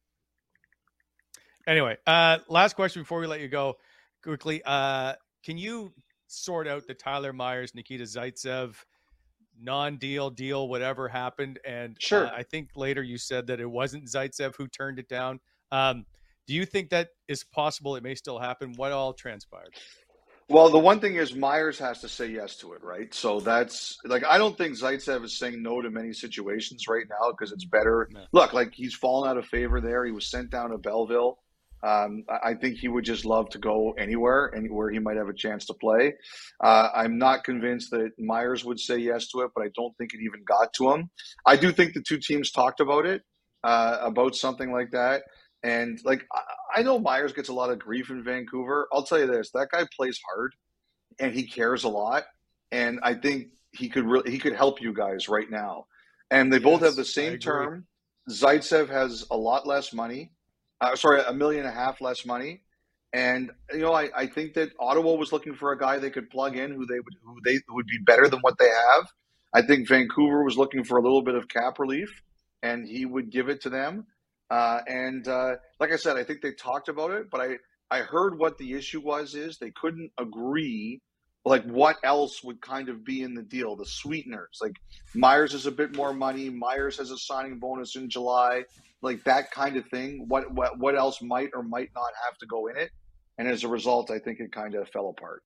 [SPEAKER 6] Anyway, uh, last question before we let you go quickly. Uh, can you sort out the Tyler Myers, Nikita Zaitsev non-deal deal, whatever happened? And
[SPEAKER 8] sure.
[SPEAKER 6] uh, I think later you said that it wasn't Zaitsev who turned it down. Um, do you think that is possible? It may still happen. What all transpired?
[SPEAKER 8] Well, the one thing is Myers has to say yes to it, right? So that's like, I don't think Zaitsev is saying no to many situations right now because it's better. No. Look, like he's fallen out of favor there. He was sent down to Belleville. Um, I think he would just love to go anywhere, anywhere he might have a chance to play. Uh, I'm not convinced that Myers would say yes to it, but I don't think it even got to him. I do think the two teams talked about it, uh, about something like that. And like, I, I know Myers gets a lot of grief in Vancouver. I'll tell you this, that guy plays hard and he cares a lot. And I think he could really, he could help you guys right now. And they yes, both have the same term. Zaitsev has a lot less money. Uh, sorry, a million and a half less money. And, you know, I, I think that Ottawa was looking for a guy they could plug in who they would who they who would be better than what they have. I think Vancouver was looking for a little bit of cap relief, and he would give it to them. Uh, and uh, like I said, I think they talked about it, but I, I heard what the issue was is they couldn't agree, like what else would kind of be in the deal, the sweeteners. Like Myers is a bit more money. Myers has a signing bonus in July. Like that kind of thing, what, what what else might or might not have to go in it. And as a result, I think it kind of fell apart.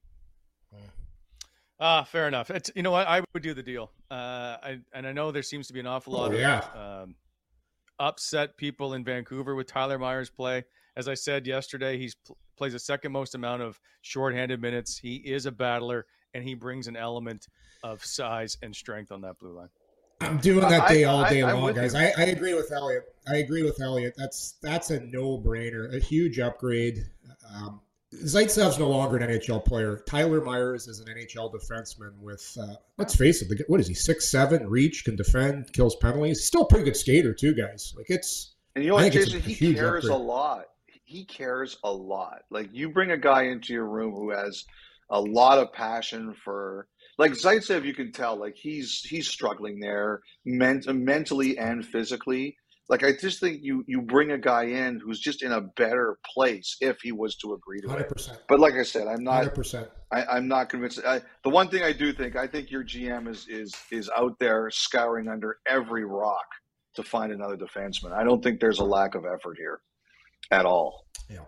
[SPEAKER 6] Ah, uh, fair enough. It's, you know what, I would do the deal. Uh, I, and I know there seems to be an awful lot
[SPEAKER 7] oh, yeah.
[SPEAKER 6] of um, upset people in Vancouver with Tyler Myers' play. As I said yesterday, he pl- plays the second most amount of shorthanded minutes. He is a battler, and he brings an element of size and strength on that blue line.
[SPEAKER 7] I'm doing that day
[SPEAKER 8] I,
[SPEAKER 7] all day
[SPEAKER 8] I,
[SPEAKER 7] long,
[SPEAKER 8] I'm
[SPEAKER 7] guys. I, I agree with Elliot. I agree with Elliot. That's that's a no-brainer, a huge upgrade. Um, Zaitsev's no longer an N H L player. Tyler Myers is an N H L defenseman with, uh, let's face it, the, what is he, six seven, reach, can defend, kills penalties. Still a pretty good skater too, guys. Like it's,
[SPEAKER 8] and you know what, Jason,
[SPEAKER 7] a, a
[SPEAKER 8] he cares
[SPEAKER 7] upgrade.
[SPEAKER 8] a lot. He cares a lot. Like you bring a guy into your room who has a lot of passion for, like Zaitsev, you can tell, like he's he's struggling there, ment- mentally and physically. Like I just think you you bring a guy in who's just in a better place if he was to agree to
[SPEAKER 7] one hundred percent.
[SPEAKER 8] it. But like I said, I'm not.
[SPEAKER 7] one hundred percent.
[SPEAKER 8] I, I'm not convinced. I, the one thing I do think, I think your G M is is is out there scouring under every rock to find another defenseman. I don't think there's a lack of effort here at all.
[SPEAKER 7] Yeah.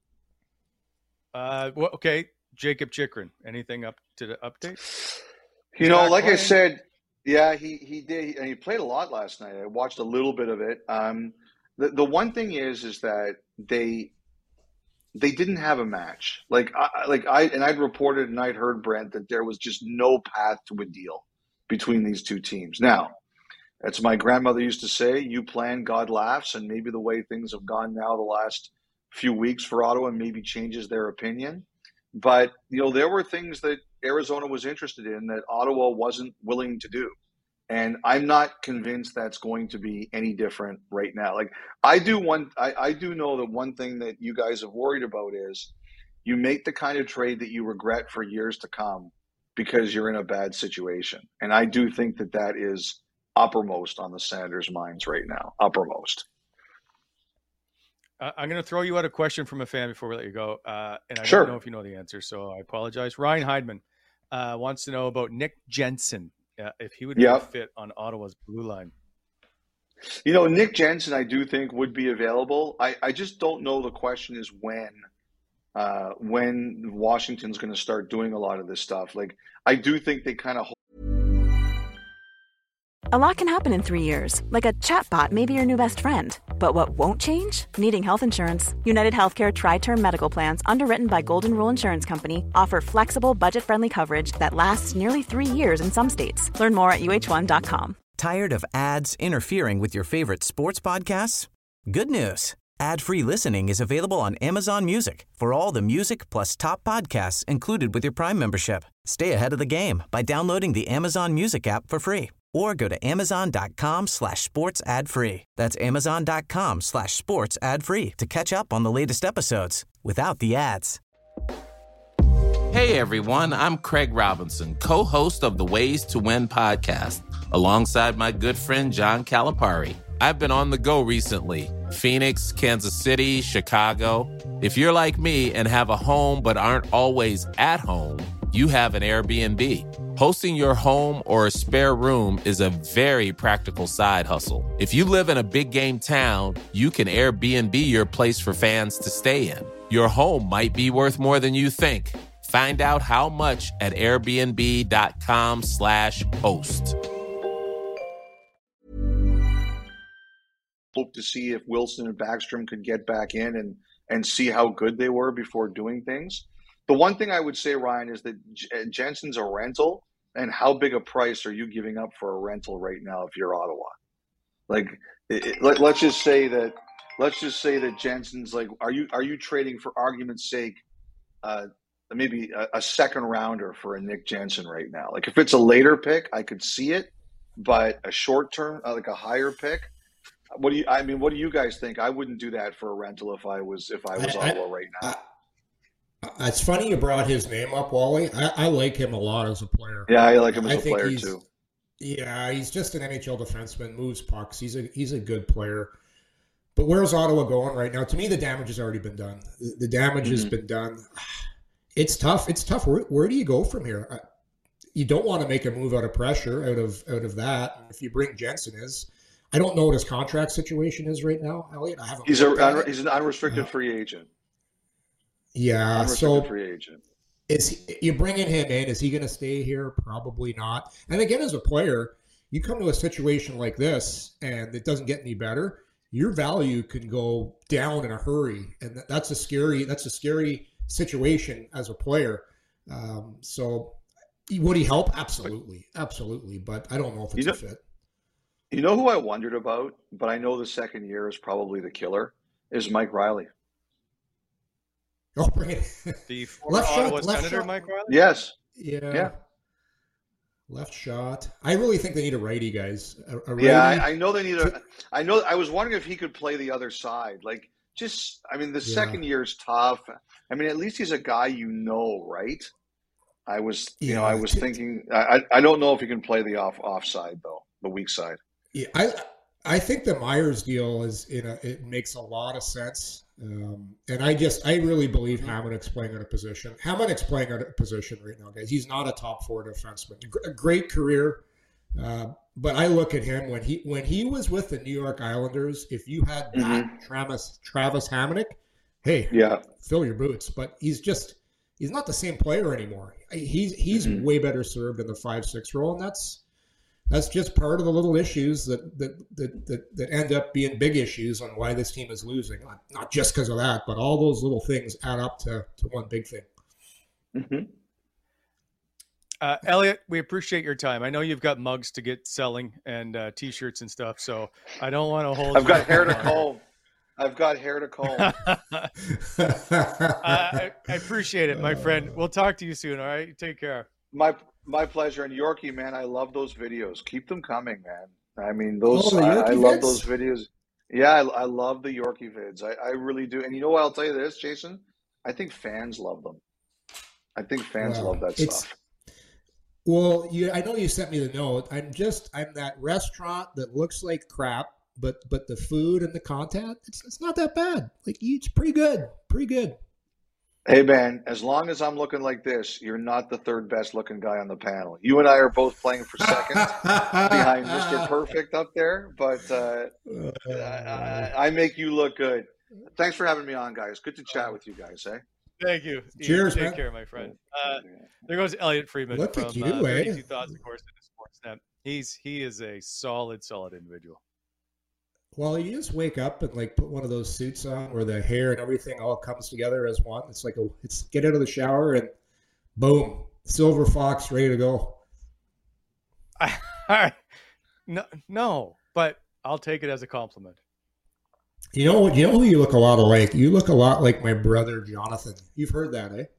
[SPEAKER 6] Uh, well, okay, Jacob Chychrun. Anything up to the update?
[SPEAKER 8] You know,
[SPEAKER 6] Back
[SPEAKER 8] like I
[SPEAKER 6] playing?
[SPEAKER 8] said, yeah, he he did, and he played a lot last night. I watched a little bit of it. Um, the the one thing is, is that they they didn't have a match. Like I like I and I'd reported and I'd heard, Brent, that there was just no path to a deal between these two teams. Now, as my grandmother used to say, you plan, God laughs, and maybe the way things have gone now the last few weeks for Ottawa maybe changes their opinion. But, you know, there were things that Arizona was interested in that Ottawa wasn't willing to do. And I'm not convinced that's going to be any different right now. Like I do one, I, I do know that one thing that you guys have worried about is you make the kind of trade that you regret for years to come because you're in a bad situation. And I do think that that is uppermost on the Senators' minds right now, uppermost.
[SPEAKER 6] Uh, I'm going to throw you out a question from a fan before we let you go. Uh, and I
[SPEAKER 8] Sure.
[SPEAKER 6] don't know if you know the answer, so I apologize. Ryan Heidman uh, wants to know about Nick Jensen, uh, if he would be
[SPEAKER 8] Yep.
[SPEAKER 6] a fit on Ottawa's blue line.
[SPEAKER 8] You know, Nick Jensen, I do think would be available. I, I just don't know. The question is when, uh, when Washington's going to start doing a lot of this stuff. Like, I do think they kind of.
[SPEAKER 1] A lot can happen in three years, like a chatbot may be your new best friend. But what won't change? Needing health insurance. United Healthcare Tri-Term Medical Plans, underwritten by Golden Rule Insurance Company, offer flexible, budget-friendly coverage that lasts nearly three years in some states. Learn more at U H one dot com.
[SPEAKER 10] Tired of ads interfering with your favorite sports podcasts? Good news. Ad-free listening is available on Amazon Music for all the music plus top podcasts included with your Prime membership. Stay ahead of the game by downloading the Amazon Music app for free or go to amazon.com slash sports ad free. That's amazon.com slash sports ad free to catch up on the latest episodes without the ads.
[SPEAKER 11] Hey everyone, I'm Craig Robinson, co-host of the Ways to Win podcast, alongside my good friend John Calipari. I've been on the go recently. Phoenix, Kansas City, Chicago. If you're like me and have a home but aren't always at home, you have an Airbnb. Hosting your home or a spare room is a very practical side hustle. If you live in a big game town, you can Airbnb your place for fans to stay in. Your home might be worth more than you think. Find out how much at airbnb.com slash host.
[SPEAKER 8] Hope to see if Wilson and Backstrom could get back in and, and see how good they were before doing things. The one thing I would say, Ryan, is that J- Jensen's a rental, and how big a price are you giving up for a rental right now if you're Ottawa? Like, it, it, let, let's just say that let's just say that Jensen's like, are you are you trading, for argument's sake, uh, maybe a, a second rounder for a Nick Jensen right now? Like, if it's a later pick, I could see it, but a short term, uh, like a higher pick. What do you? I mean, what do you guys think? I wouldn't do that for a rental if I was if I was
[SPEAKER 7] I,
[SPEAKER 8] Ottawa right now.
[SPEAKER 7] I, It's funny you brought his name up, Wally. I, I like him a lot as a player.
[SPEAKER 8] Yeah, I like him as
[SPEAKER 7] I
[SPEAKER 8] a
[SPEAKER 7] think
[SPEAKER 8] player
[SPEAKER 7] he's-
[SPEAKER 8] too.
[SPEAKER 7] Yeah, he's just an N H L defenseman, moves pucks. He's a he's a good player. But where's Ottawa going right now? To me, the damage has already been done. The, the damage
[SPEAKER 8] Mm-hmm.
[SPEAKER 7] has been done. It's tough. It's tough. Where, where do you go from here? I, you don't want to make a move out of pressure, out of out of that. If you bring Jensen is, I don't know what his contract situation is right now, Elliot. I haven't.
[SPEAKER 8] He's a
[SPEAKER 7] looked at
[SPEAKER 8] unre-
[SPEAKER 7] it.
[SPEAKER 8] he's an unrestricted
[SPEAKER 7] Uh,
[SPEAKER 8] free agent.
[SPEAKER 7] Yeah,
[SPEAKER 8] Unrestricted
[SPEAKER 7] so
[SPEAKER 8] free agent.
[SPEAKER 7] is he, you're bringing him in? Is he going to stay here? Probably not. And again, as a player, you come to a situation like this, and it doesn't get any better. your value can go down in a hurry, and that's a scary that's a scary situation as a player. Um, so would he help? Absolutely, absolutely. But I don't know if it's
[SPEAKER 8] you know,
[SPEAKER 7] a fit.
[SPEAKER 8] You know who I wondered about, but I know the second year is probably the killer, is Mike Riley.
[SPEAKER 7] Oh, bring it.
[SPEAKER 6] The former
[SPEAKER 7] left
[SPEAKER 6] Ottawa
[SPEAKER 7] shot, left
[SPEAKER 6] Senator,
[SPEAKER 7] shot.
[SPEAKER 6] Mike Riley?
[SPEAKER 8] Yes.
[SPEAKER 7] Yeah.
[SPEAKER 8] Yeah.
[SPEAKER 7] Left shot. I really think they need a righty, guys. A, a righty.
[SPEAKER 8] Yeah, I, I know they need a. I know. I was wondering if he could play the other side. Like, just. I mean, the
[SPEAKER 7] Yeah.
[SPEAKER 8] second year is tough. I mean, at least he's a guy you know, right? I was, you know,
[SPEAKER 7] Yeah,
[SPEAKER 8] I was
[SPEAKER 7] t-
[SPEAKER 8] thinking. I, I don't know if he can play the off offside though, the weak side.
[SPEAKER 7] Yeah, I I think the Myers deal is in a, it makes a lot of sense, um, and I just I really believe Hamannik's playing out of position. Hamannik's playing out of position right now, guys. He's not a top four defenseman. A great career, uh, but I look at him when he when he was with the New York Islanders. If you had that
[SPEAKER 8] Mhm.
[SPEAKER 7] Travis Travis Hamonic, hey,
[SPEAKER 8] Yeah.
[SPEAKER 7] fill your boots. But he's just he's not the same player anymore. He's he's
[SPEAKER 8] Mhm.
[SPEAKER 7] way better served in the five six role, and that's. That's just part of the little issues that that, that that that end up being big issues on why this team is losing. Not, not just because of that, but all those little things add up to, to one big thing.
[SPEAKER 8] Mm-hmm.
[SPEAKER 6] Uh, Elliot, we appreciate your time. I know you've got mugs to get selling and uh, T-shirts and stuff, so I don't want to hold.
[SPEAKER 8] I've
[SPEAKER 6] you
[SPEAKER 8] got
[SPEAKER 6] up
[SPEAKER 8] hair to
[SPEAKER 6] any longer.
[SPEAKER 8] comb. I've got hair to comb.
[SPEAKER 6] uh, I, I appreciate it, my friend. We'll talk to you soon. All right, take care.
[SPEAKER 8] My my pleasure. And Yorkie, man, I love those videos. Keep them coming, man. I mean, those
[SPEAKER 7] Oh, the
[SPEAKER 8] I, I
[SPEAKER 7] Yorkie
[SPEAKER 8] love
[SPEAKER 7] vids?
[SPEAKER 8] those videos. Yeah, I, I love the Yorkie vids. I, I really do. And you know what? I'll tell you this, Jason. I think fans love them. I think fans
[SPEAKER 7] Wow.
[SPEAKER 8] love that
[SPEAKER 7] It's-
[SPEAKER 8] stuff.
[SPEAKER 7] Well, you, I know you sent me the note. I'm just I'm that restaurant that looks like crap, but but the food and the content, it's it's not that bad. Like it's pretty good, pretty good.
[SPEAKER 8] Hey, man, as long as I'm looking like this, you're not the third best looking guy on the panel. You and I are both playing for second behind Mister Perfect up there, but uh, I, I make you look good. Thanks for having me on, guys. Good to chat with you guys, eh?
[SPEAKER 6] Thank you.
[SPEAKER 7] Cheers,
[SPEAKER 6] Take
[SPEAKER 7] man.
[SPEAKER 6] care, my friend. Uh, there goes Elliot Freeman
[SPEAKER 7] Look
[SPEAKER 6] from
[SPEAKER 7] at you,
[SPEAKER 6] uh,
[SPEAKER 7] eh?
[SPEAKER 6] thirty-two Thoughts, of course, in the Sportsnet. He's he is a solid, solid individual.
[SPEAKER 7] Well, you just wake up and like put one of those suits on where the hair and everything all comes together as one. It's like a it's get out of the shower and boom, Silver Fox ready to go.
[SPEAKER 6] no, no, but I'll take it as a compliment.
[SPEAKER 7] You know what? You know who you look a lot alike? You look a lot like my brother Jonathan. You've heard that, eh?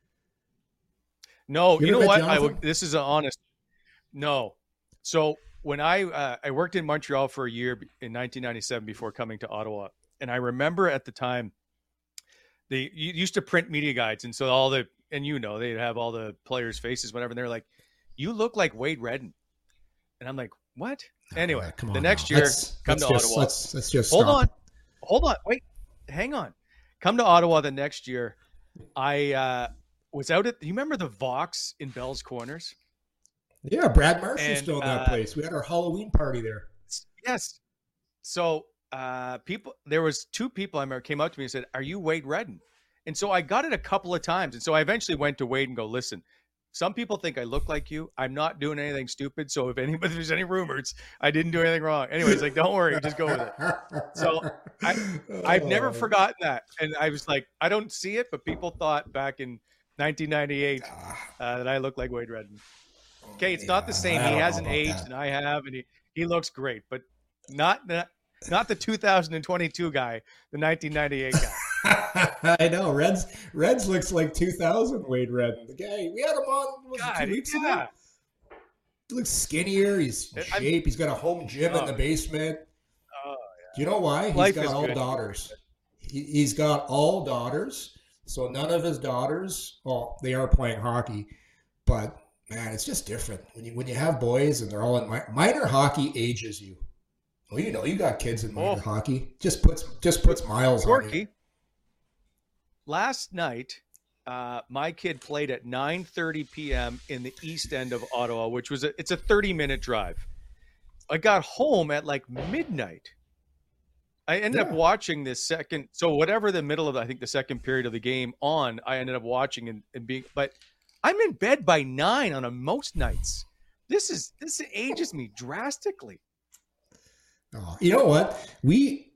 [SPEAKER 6] No,
[SPEAKER 7] You
[SPEAKER 6] you,
[SPEAKER 7] ever
[SPEAKER 6] know
[SPEAKER 7] met
[SPEAKER 6] what? I
[SPEAKER 7] Jonathan?
[SPEAKER 6] would, this is an honest. No, so when I uh, I worked in Montreal for a year in nineteen ninety-seven before coming to Ottawa, and I remember at the time they you used to print media guides, and so all the and you know they'd have all the players' faces, whatever. And they're like, "You look like Wade Redden," and I'm like, "What?" Anyway,
[SPEAKER 7] Oh, come on
[SPEAKER 6] the
[SPEAKER 7] now.
[SPEAKER 6] next year,
[SPEAKER 7] Let's-
[SPEAKER 6] come
[SPEAKER 7] let's
[SPEAKER 6] to
[SPEAKER 7] just-
[SPEAKER 6] Ottawa.
[SPEAKER 7] Let's, let's just
[SPEAKER 6] Hold
[SPEAKER 7] stop.
[SPEAKER 6] on. Hold on. Wait. Hang on. Come to Ottawa the next year. I uh, was out at, you remember the Vox in Bell's Corners?
[SPEAKER 7] Yeah, Brad Marshall's
[SPEAKER 6] And,
[SPEAKER 7] still in that
[SPEAKER 6] uh,
[SPEAKER 7] place. We had our Halloween party there.
[SPEAKER 6] Yes. So uh, people, there was two people I remember came up to me and said, "Are you Wade Redden?" And so I got it a couple of times. And so I eventually went to Wade and go, "Listen, some people think I look like you. I'm not doing anything stupid. So if anybody, if there's any rumors, I didn't do anything wrong." Anyways, like, don't worry, just go with it. So I, I've never
[SPEAKER 7] Oh.
[SPEAKER 6] forgotten that. And I was like, I don't see it, but people thought back in nineteen ninety-eight uh, that I looked like Wade Redden. Okay, it's not the same.
[SPEAKER 7] I
[SPEAKER 6] He
[SPEAKER 7] don't know
[SPEAKER 6] hasn't
[SPEAKER 7] about
[SPEAKER 6] aged,
[SPEAKER 7] that.
[SPEAKER 6] and I have, and he, he looks great, but not not, not the two thousand twenty-two guy, the nineteen ninety-eight guy.
[SPEAKER 7] I know. Reds Reds looks like two thousand Wade Redden. The guy, we had him on was it
[SPEAKER 6] God,
[SPEAKER 7] two weeks
[SPEAKER 6] yeah.
[SPEAKER 7] ago. He looks skinnier. He's in
[SPEAKER 6] I'm-
[SPEAKER 7] shape. He's got a home gym in
[SPEAKER 6] Oh.
[SPEAKER 7] the basement.
[SPEAKER 6] Oh,
[SPEAKER 7] Do you know why? He's
[SPEAKER 6] Life
[SPEAKER 7] got
[SPEAKER 6] is
[SPEAKER 7] all
[SPEAKER 6] good.
[SPEAKER 7] daughters. He, he's got all daughters. So none of his daughters, well, they are playing hockey, but man, it's just different when you when you have boys and they're all in mi- minor hockey ages you. Well, you know, you got kids in minor
[SPEAKER 6] Oh.
[SPEAKER 7] hockey. Just puts just puts miles on you.
[SPEAKER 6] Corky, last night, uh, my kid played at nine thirty p.m. in the east end of Ottawa, which was a, it's a thirty minute drive. I got home at like midnight. I ended up
[SPEAKER 7] Yeah.
[SPEAKER 6] watching this second. So whatever the middle of, I think the second period of the game on, I ended up watching and, and being, but I'm in bed by nine on a, most nights. This is, this ages me drastically.
[SPEAKER 7] Oh, you know what? We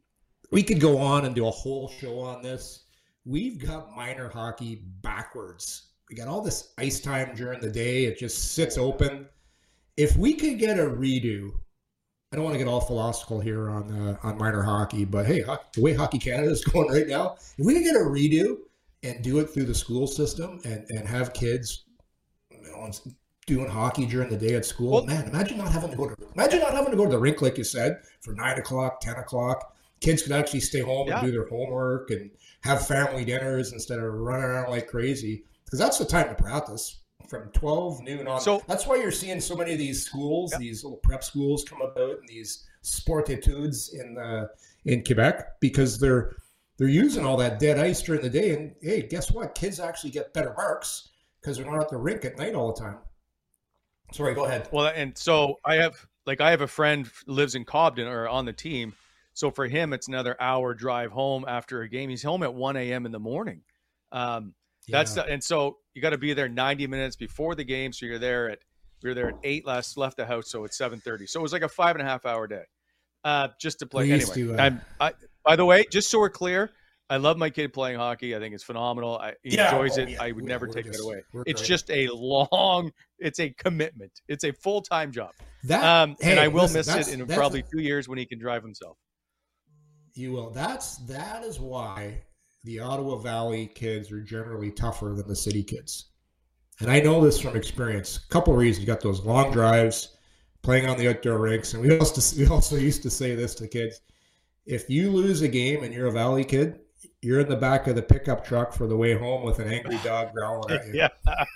[SPEAKER 7] we could go on and do a whole show on this. We've got minor hockey backwards. We got all this ice time during the day. It just sits open. If we could get a redo, I don't want to get all philosophical here on uh, on minor hockey, but hey, the way Hockey Canada is going right now, if we could get a redo and do it through the school system and, and have kids, you know, doing hockey during the day at school, well, man, imagine not having to go to imagine not having to go to the rink like you said for nine o'clock, ten o'clock. Kids could actually stay home yeah. and do their homework and have family dinners instead of running around like crazy, because that's the time to practice. From twelve noon on. So that's why you're seeing so many of these schools, yeah. these little prep schools come about, and these sportitudes in uh, in Quebec, because they're they're using all that dead ice during the day. And hey, guess what? Kids actually get better marks because they're not at the rink at night all the time. Sorry, go ahead.
[SPEAKER 6] Well, and so I have like I have a friend who lives in Cobden or on the team. So for him, it's another hour drive home after a game. He's home at one a.m. in the morning. Um, That's yeah. the, and so you got to be there ninety minutes before the game. So you're there at we were there at eight last left the house. So it's seven thirty. So it was like a five and a half hour day, uh, just to play. Please anyway, do, uh, I'm, I, by the way, just so we're clear, I love my kid playing hockey. I think it's phenomenal. I, he yeah, enjoys oh, it. Yeah. I would yeah, never take just, that away. It's great. Just a long. It's a commitment. It's a full time job.
[SPEAKER 7] That
[SPEAKER 6] um,
[SPEAKER 7] hey,
[SPEAKER 6] and I will
[SPEAKER 7] listen,
[SPEAKER 6] miss it in probably two years when he can drive himself.
[SPEAKER 7] You will. That's that is why the Ottawa Valley kids are generally tougher than the city kids. And I know this from experience. A couple of reasons. You got those long drives, playing on the outdoor rinks. And we also, we also used to say this to kids. If you lose a game and you're a Valley kid, you're in the back of the pickup truck for the way home with an angry dog growling at you.
[SPEAKER 6] Yeah,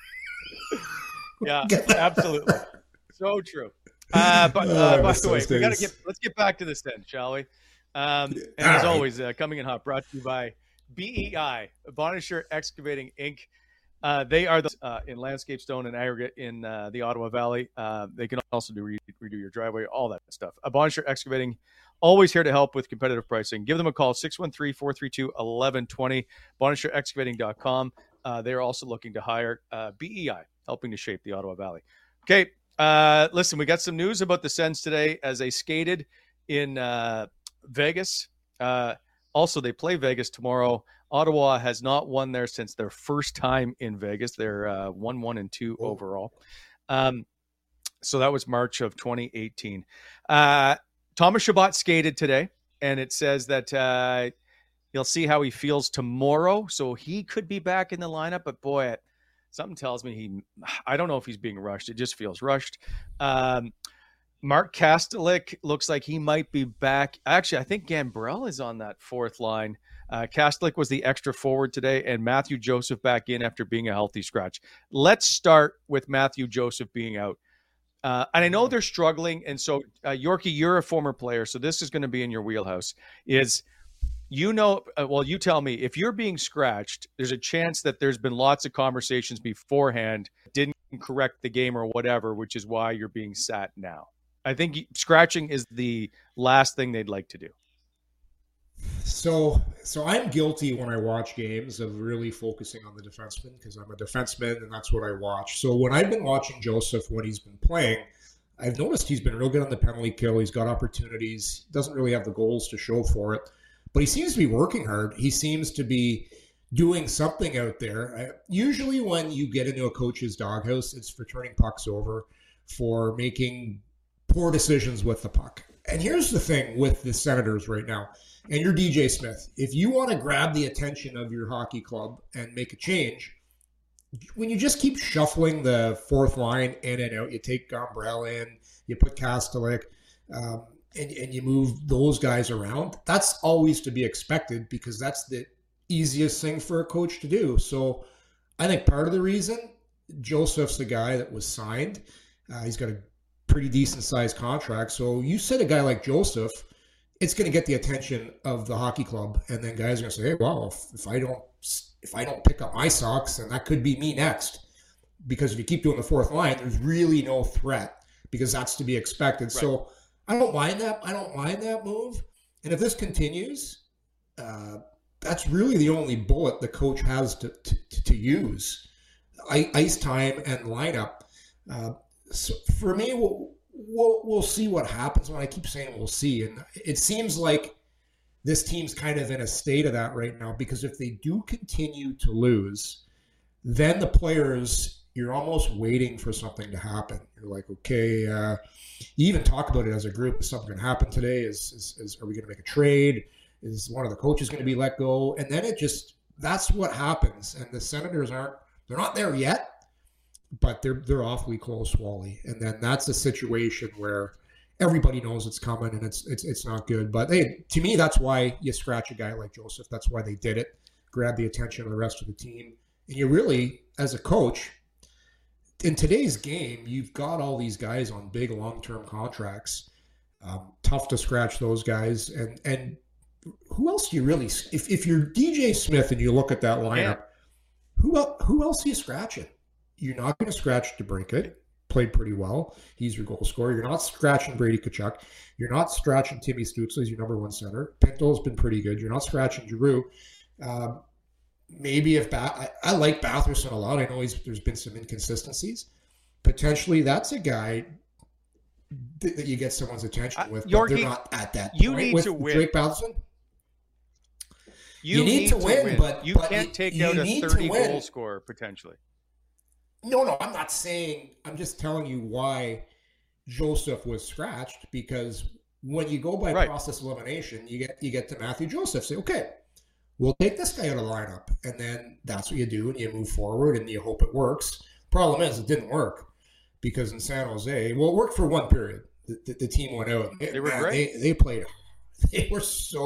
[SPEAKER 6] yeah, absolutely. So true. Uh, but uh, oh, by the way, we got to get, let's get back to this then, shall we? Um, and All as right. always, uh, coming in hot, brought to you by B E I, Bonnechere Excavating Incorporated. Uh, they are the, uh, in landscape stone and aggregate in uh, the Ottawa Valley. Uh, they can also do re- redo your driveway, all that stuff. Uh, Bonnechere Excavating, always here to help with competitive pricing. Give them a call, six one three, four three two, one one two zero, Bonnechere Excavating dot com. Uh, they're also looking to hire uh, B E I, helping to shape the Ottawa Valley. Okay, uh, listen, we got some news about the Sens today as they skated in uh, Vegas. Uh, also, they play Vegas tomorrow. Ottawa has not won there since their first time in Vegas. They're uh, one, one, and two overall. Um, so that was March of twenty eighteen. Uh, Thomas Chabot skated today, and it says that uh, you'll see how he feels tomorrow. So he could be back in the lineup, but boy, something tells me he, I don't know if he's being rushed. It just feels rushed. Um, Mark Kastelik looks like he might be back. Actually, I think Gambrell is on that fourth line. Uh, Kastelik was the extra forward today, and Matthew Joseph back in after being a healthy scratch. Let's start with Matthew Joseph being out. Uh, and I know they're struggling, and so, uh, Yorkie, you're a former player, so this is going to be in your wheelhouse, is, you know, uh, well, you tell me, if you're being scratched, there's a chance that there's been lots of conversations beforehand, didn't correct the game or whatever, which is why you're being sat now. I think scratching is the last thing they'd like to do.
[SPEAKER 7] So, so I'm guilty when I watch games of really focusing on the defenseman because I'm a defenseman and that's what I watch. So when I've been watching Joseph when he's been playing, I've noticed he's been real good on the penalty kill. He's got opportunities. Doesn't really have the goals to show for it, but he seems to be working hard. He seems to be doing something out there. I, usually when you get into a coach's doghouse, it's for turning pucks over, for making poor decisions with the puck. And here's the thing with the Senators right now, and you're D J Smith. If you want to grab the attention of your hockey club and make a change, when you just keep shuffling the fourth line in and out, you take Gambrell in, you put Kastelik, um, and, and you move those guys around, that's always to be expected because that's the easiest thing for a coach to do. So I think part of the reason Joseph's a guy that was signed. Uh, he's got a pretty decent sized contract. So you said a guy like Joseph, it's going to get the attention of the hockey club. And then guys are going to say, hey, well, if, if I don't, if I don't pick up my socks, then that could be me next. Because if you keep doing the fourth line, there's really no threat because that's to be expected. Right. So I don't mind that. I don't mind that move. And if this continues, uh, that's really the only bullet the coach has to, to, to use. I, ice time and lineup. Uh, So for me, we'll, we'll we'll see what happens. When I keep saying we'll see, and it seems like this team's kind of in a state of that right now, because if they do continue to lose, then the players, you're almost waiting for something to happen. You're like, okay, uh, you even talk about it as a group. Is something going to happen today? Is, is, is are we going to make a trade? Is one of the coaches going to be let go? And then it just, that's what happens. And the Senators aren't, they're not there yet, but they're they're awfully close, Wally. And then that's a situation where everybody knows it's coming, and it's it's it's not good. But hey, to me, that's why you scratch a guy like Joseph. That's why they did it. Grab the attention of the rest of the team. And you really, as a coach, in today's game, you've got all these guys on big long-term contracts. Um, tough to scratch those guys. And and who else do you really, if, if you're D J Smith and you look at that lineup, yeah. who, el- who else are you scratching? You're not going to scratch DeBrincat. Played pretty well. He's your goal scorer. You're not scratching Brady Tkachuk. You're not scratching Timmy Stützle. He's your number one center. Pinto's been pretty good. You're not scratching Giroux. Um, maybe if ba- I, I like Batherson a lot. I know he's, there's been some inconsistencies. Potentially, that's a guy th- that you get someone's attention with. Uh, but they're not at that
[SPEAKER 6] you
[SPEAKER 7] point
[SPEAKER 6] need
[SPEAKER 7] with
[SPEAKER 6] to win.
[SPEAKER 7] Drake Batherson.
[SPEAKER 6] You,
[SPEAKER 7] you need, need to, to win, win, but
[SPEAKER 6] you
[SPEAKER 7] but
[SPEAKER 6] can't take
[SPEAKER 7] you
[SPEAKER 6] out a thirty goal scorer potentially.
[SPEAKER 7] No, no, I'm not saying. I'm just telling you why Joseph was scratched, because when you go by right. process elimination, you get you get to Matthew Joseph. Say, okay, we'll take this guy out of the lineup, and then that's what you do, and you move forward, and you hope it works. Problem is, it didn't work, because in San Jose, well, it worked for one period. The, the, the team went out.
[SPEAKER 6] They, they were
[SPEAKER 7] man,
[SPEAKER 6] great.
[SPEAKER 7] They, they played. They were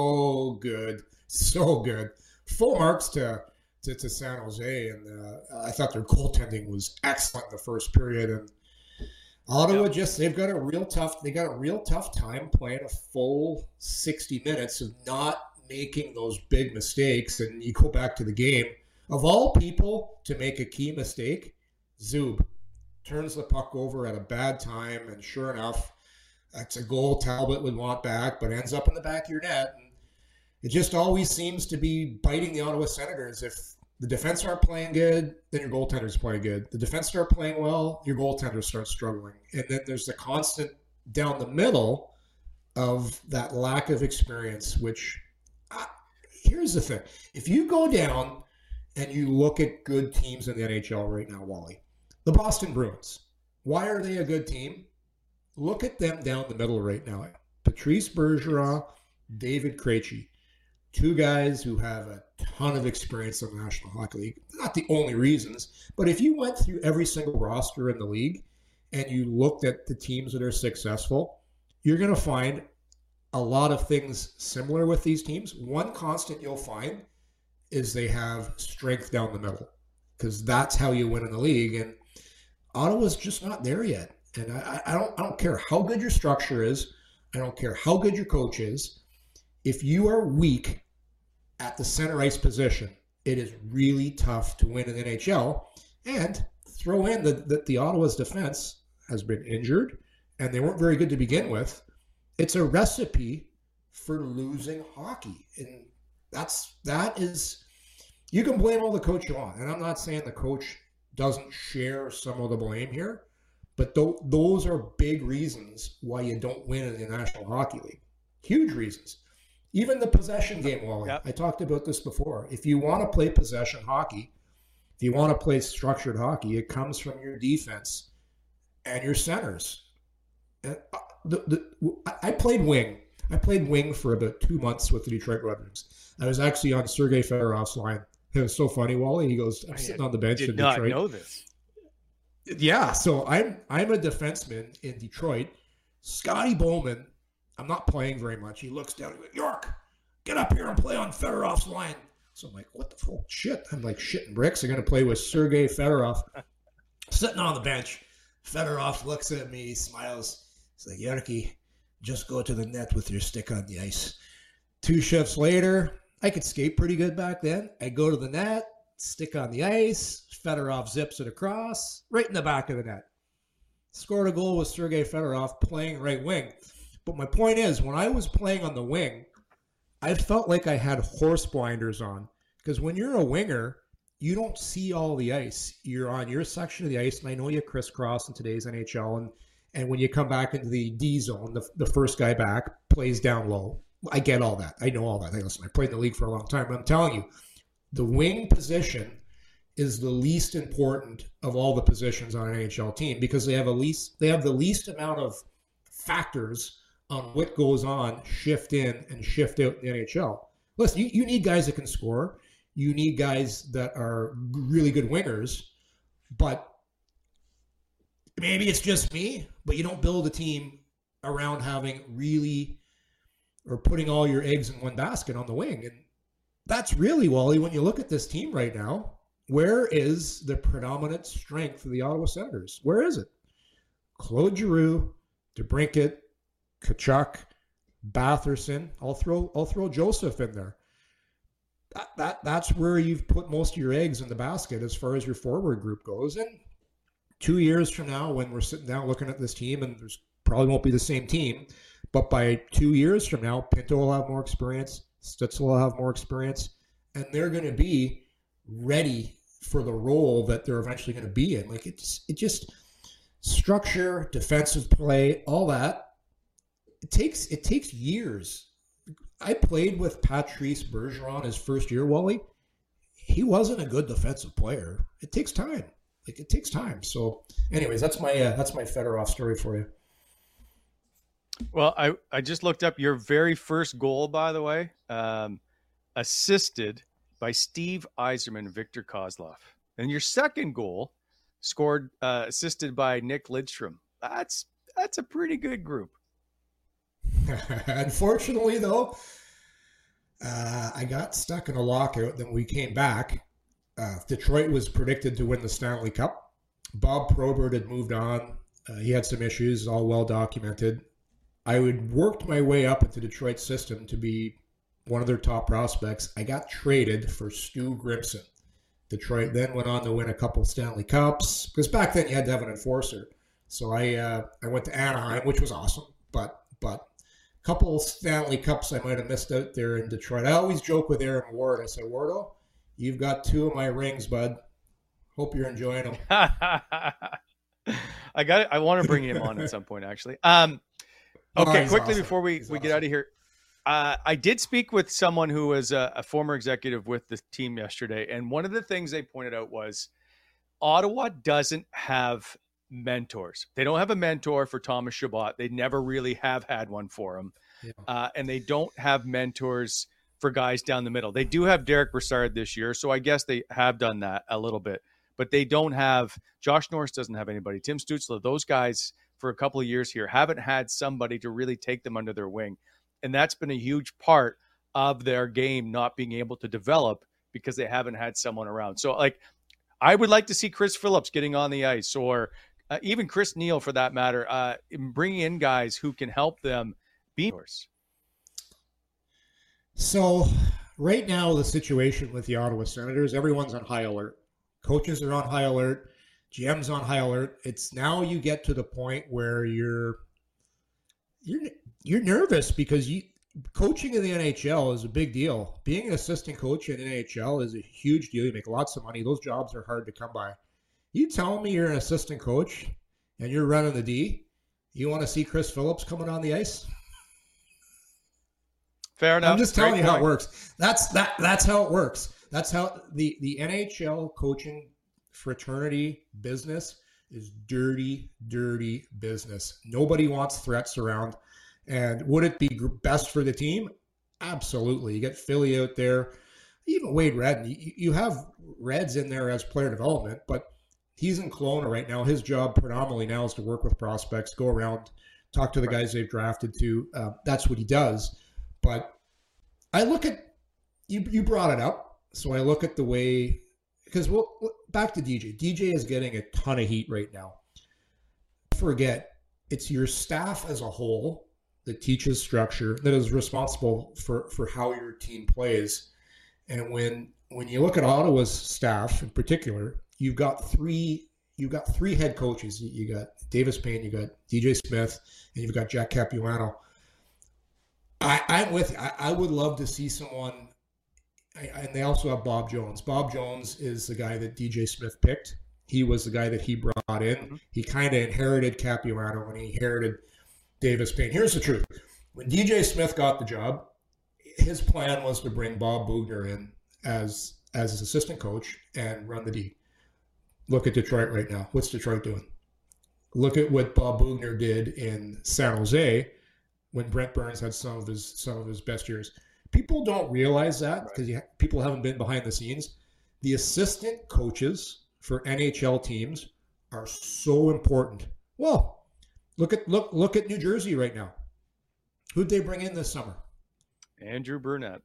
[SPEAKER 7] so good, so good. Full marks to. To, to San Jose, and uh, I thought their goaltending was excellent in the first period. And Ottawa yep. just they've got a real tough they got a real tough time playing a full sixty minutes of not making those big mistakes. And you go back to the game, of all people to make a key mistake, Zub turns the puck over at a bad time, and sure enough, that's a goal Talbot would want back, but ends up in the back of your net. And it just always seems to be biting the Ottawa Senators. If the defense aren't playing good, then your goaltenders play good. The defense start playing well, your goaltenders start struggling. And then there's the constant down the middle of that lack of experience, which uh, here's the thing. If you go down and you look at good teams in the N H L right now, Wally, the Boston Bruins, why are they a good team? Look at them down the middle right now. Patrice Bergeron, David Krejci. Two guys who have a ton of experience in the National Hockey League. Not the only reasons, but if you went through every single roster in the league and you looked at the teams that are successful, you're going to find a lot of things similar with these teams. One constant you'll find is they have strength down the middle, because that's how you win in the league. And Ottawa's just not there yet. And I, I don't I don't care how good your structure is. I don't care how good your coach is. If you are weak at the center ice position, it is really tough to win in the N H L. And throw in that the, the Ottawa's defense has been injured, and they weren't very good to begin with. It's a recipe for losing hockey. And that's, that is, you can blame all the coach you want. And I'm not saying the coach doesn't share some of the blame here, but th- those are big reasons why you don't win in the National Hockey League. Huge reasons. Even the possession game, Wally. Yep. I talked about this before. If you want to play possession hockey, if you want to play structured hockey, it comes from your defense and your centers. And the, the, I played wing. I played wing for about two months with the Detroit Red Wings. I was actually on Sergei Fedorov's line. It was so funny, Wally. He goes, I'm sitting on the bench in Detroit.
[SPEAKER 6] Did not know this.
[SPEAKER 7] Yeah, so I'm I'm a defenseman in Detroit. Scotty Bowman, I'm not playing very much. He looks down and goes, York, get up here and play on Fedorov's line. So I'm like, what the fuck? Shit. I'm like, shit and bricks. I'm going to play with Sergei Fedorov. Sitting on the bench. Fedorov looks at me, smiles. He's like, Yorkie, just go to the net with your stick on the ice. Two shifts later, I could skate pretty good back then. I go to the net, stick on the ice. Fedorov zips it across, right in the back of the net. Scored a goal with Sergei Fedorov playing right wing. But my point is, when I was playing on the wing, I felt like I had horse blinders on. Because when you're a winger, you don't see all the ice. You're on your section of the ice, and I know you crisscross in today's N H L. And, and when you come back into the D zone, the, the first guy back plays down low. I get all that. I know all that. Hey, listen, I played in the league for a long time, but I'm telling you, the wing position is the least important of all the positions on an N H L team because they have a least they have the least amount of factors on what goes on shift in and shift out in the N H L. Listen, you, you need guys that can score. You need guys that are really good wingers, but maybe it's just me, but you don't build a team around having really or putting all your eggs in one basket on the wing. And that's really, Wally, when you look at this team right now, where is the predominant strength of the Ottawa Senators? Where is it? Claude Giroux, DeBrincat, Tkachuk, Batherson. I'll throw I'll throw Joseph in there. That, that that's where you've put most of your eggs in the basket as far as your forward group goes. And two years from now, when we're sitting down looking at this team, and there's probably won't be the same team, but by two years from now, Pinto will have more experience, Stützle will have more experience, and they're going to be ready for the role that they're eventually going to be in. Like it's it just structure, defensive play, all that. It takes it takes years. I played with Patrice Bergeron his first year, Wally. He wasn't a good defensive player. It takes time. Like it takes time. So, anyways, that's my uh, that's my Fedorov story for you.
[SPEAKER 6] Well, I, I just looked up your very first goal, by the way, um, assisted by Steve Yzerman, Victor Kozlov. And your second goal scored, uh, assisted by Nick Lidstrom. That's, that's a pretty good group.
[SPEAKER 7] Unfortunately, though, uh, I got stuck in a lockout. Then we came back. Uh, Detroit was predicted to win the Stanley Cup. Bob Probert had moved on. Uh, he had some issues, all well documented. I would worked my way up into Detroit's system to be one of their top prospects. I got traded for Stu Grimson. Detroit then went on to win a couple Stanley Cups because back then you had to have an enforcer. So I uh, I went to Anaheim, which was awesome, but but a couple Stanley Cups I might have missed out there in Detroit. I always joke with Aaron Ward. I said, Wardo, you've got two of my rings, bud. Hope you're enjoying them.
[SPEAKER 6] I got. I want to bring him on at some point, actually. Um. Okay,
[SPEAKER 7] oh,
[SPEAKER 6] quickly
[SPEAKER 7] awesome.
[SPEAKER 6] before we, we get out of here, uh, I did speak with someone who was a, a former executive with the team yesterday, and one of the things they pointed out was Ottawa doesn't have mentors. They don't have a mentor for Thomas Chabot. They never really have had one for him, yeah. uh, and they don't have mentors for guys down the middle. They do have Derek Brassard this year, so I guess they have done that a little bit, but they don't have – Josh Norris doesn't have anybody. Tim Stützle, those guys – for a couple of years here, haven't had somebody to really take them under their wing. And that's been a huge part of their game not being able to develop because they haven't had someone around. So, like, I would like to see Chris Phillips getting on the ice or uh, even Chris Neal, for that matter, uh, bringing in guys who can help them be yours.
[SPEAKER 7] So, right now, the situation with the Ottawa Senators, everyone's on high alert. Coaches are on high alert. G M's on high alert. It's now you get to the point where you're you're you're nervous because you coaching in the N H L is a big deal. Being an assistant coach in the N H L is a huge deal. You make lots of money. Those jobs are hard to come by. You tell me you're an assistant coach and you're running the D, you want to see Chris Phillips coming on the ice?
[SPEAKER 6] Fair enough.
[SPEAKER 7] I'm just telling
[SPEAKER 6] Great
[SPEAKER 7] you
[SPEAKER 6] point.
[SPEAKER 7] how it works. That's that that's how it works. That's how the, the N H L coaching fraternity business is dirty, dirty business. Nobody wants threats around. And would it be best for the team? Absolutely. You get Philly out there, even Wade Redden. You, you have Reds in there as player development, but he's in Kelowna right now. His job predominantly now is to work with prospects, go around, talk to the guys they've drafted to. Uh, that's what he does. But I look at, you, you brought it up, so I look at the way, because we'll, back to D J. D J is getting a ton of heat right now. Forget, it's your staff as a whole that teaches structure, that is responsible for, for how your team plays. And when when you look at Ottawa's staff in particular, you've got three you've got three head coaches. You got Davis Payne, you got D J Smith, and you've got Jack Capuano. I, I'm with you. I, I would love to see someone. I, and they also have Bob Jones. Bob Jones is the guy that D J Smith picked. He was the guy that he brought in. Mm-hmm. He kind of inherited Capuano and he inherited Davis Payne. Here's the truth. When D J Smith got the job, his plan was to bring Bob Boughner in as as his assistant coach and run the D. Look at Detroit right now. What's Detroit doing? Look at what Bob Boughner did in San Jose when Brent Burns had some of his some of his best years. People don't realize that because right. people haven't been behind the scenes. The assistant coaches for N H L teams are so important. Well, look at look look at New Jersey right now. Who'd they bring in this summer?
[SPEAKER 6] Andrew Brunette.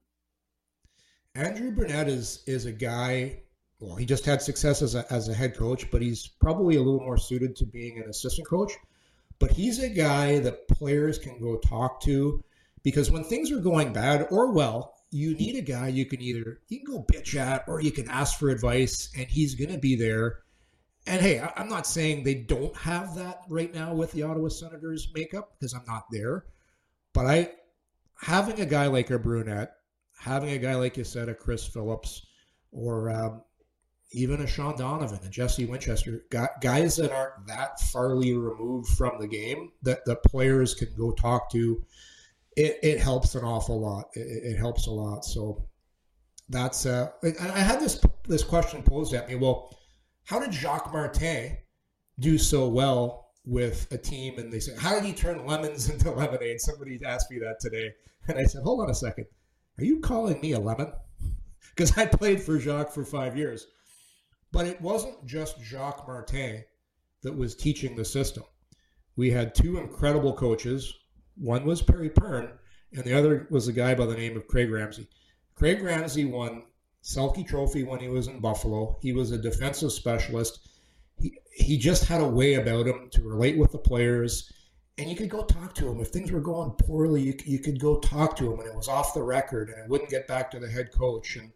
[SPEAKER 7] Andrew Brunette is is a guy. Well, he just had success as a as a head coach, but he's probably a little more suited to being an assistant coach. But he's a guy that players can go talk to, because when things are going bad or well, you need a guy you can either you can go bitch at or you can ask for advice, and he's going to be there. And hey, I'm not saying they don't have that right now with the Ottawa Senators makeup, because I'm not there. But I having a guy like a Brunette, having a guy like you said, a Chris Phillips, or um, even a Sean Donovan, a Jesse Winchester, guys that aren't that farly removed from the game that the players can go talk to, it, it helps an awful lot. It, it helps a lot. So that's uh, I had this this question posed at me. Well, how did Jacques Martin do so well with a team? And they said, how did he turn lemons into lemonade? Somebody asked me that today. And I said, hold on a second. Are you calling me a lemon? Because I played for Jacques for five years. But it wasn't just Jacques Martin that was teaching the system. We had two incredible coaches. One was Perry Pern, and the other was a guy by the name of Craig Ramsey. Craig Ramsey won Selke Trophy when he was in Buffalo. He was a defensive specialist. He, he just had a way about him to relate with the players, and you could go talk to him. If things were going poorly, you, you could go talk to him, and it was off the record, and it wouldn't get back to the head coach. And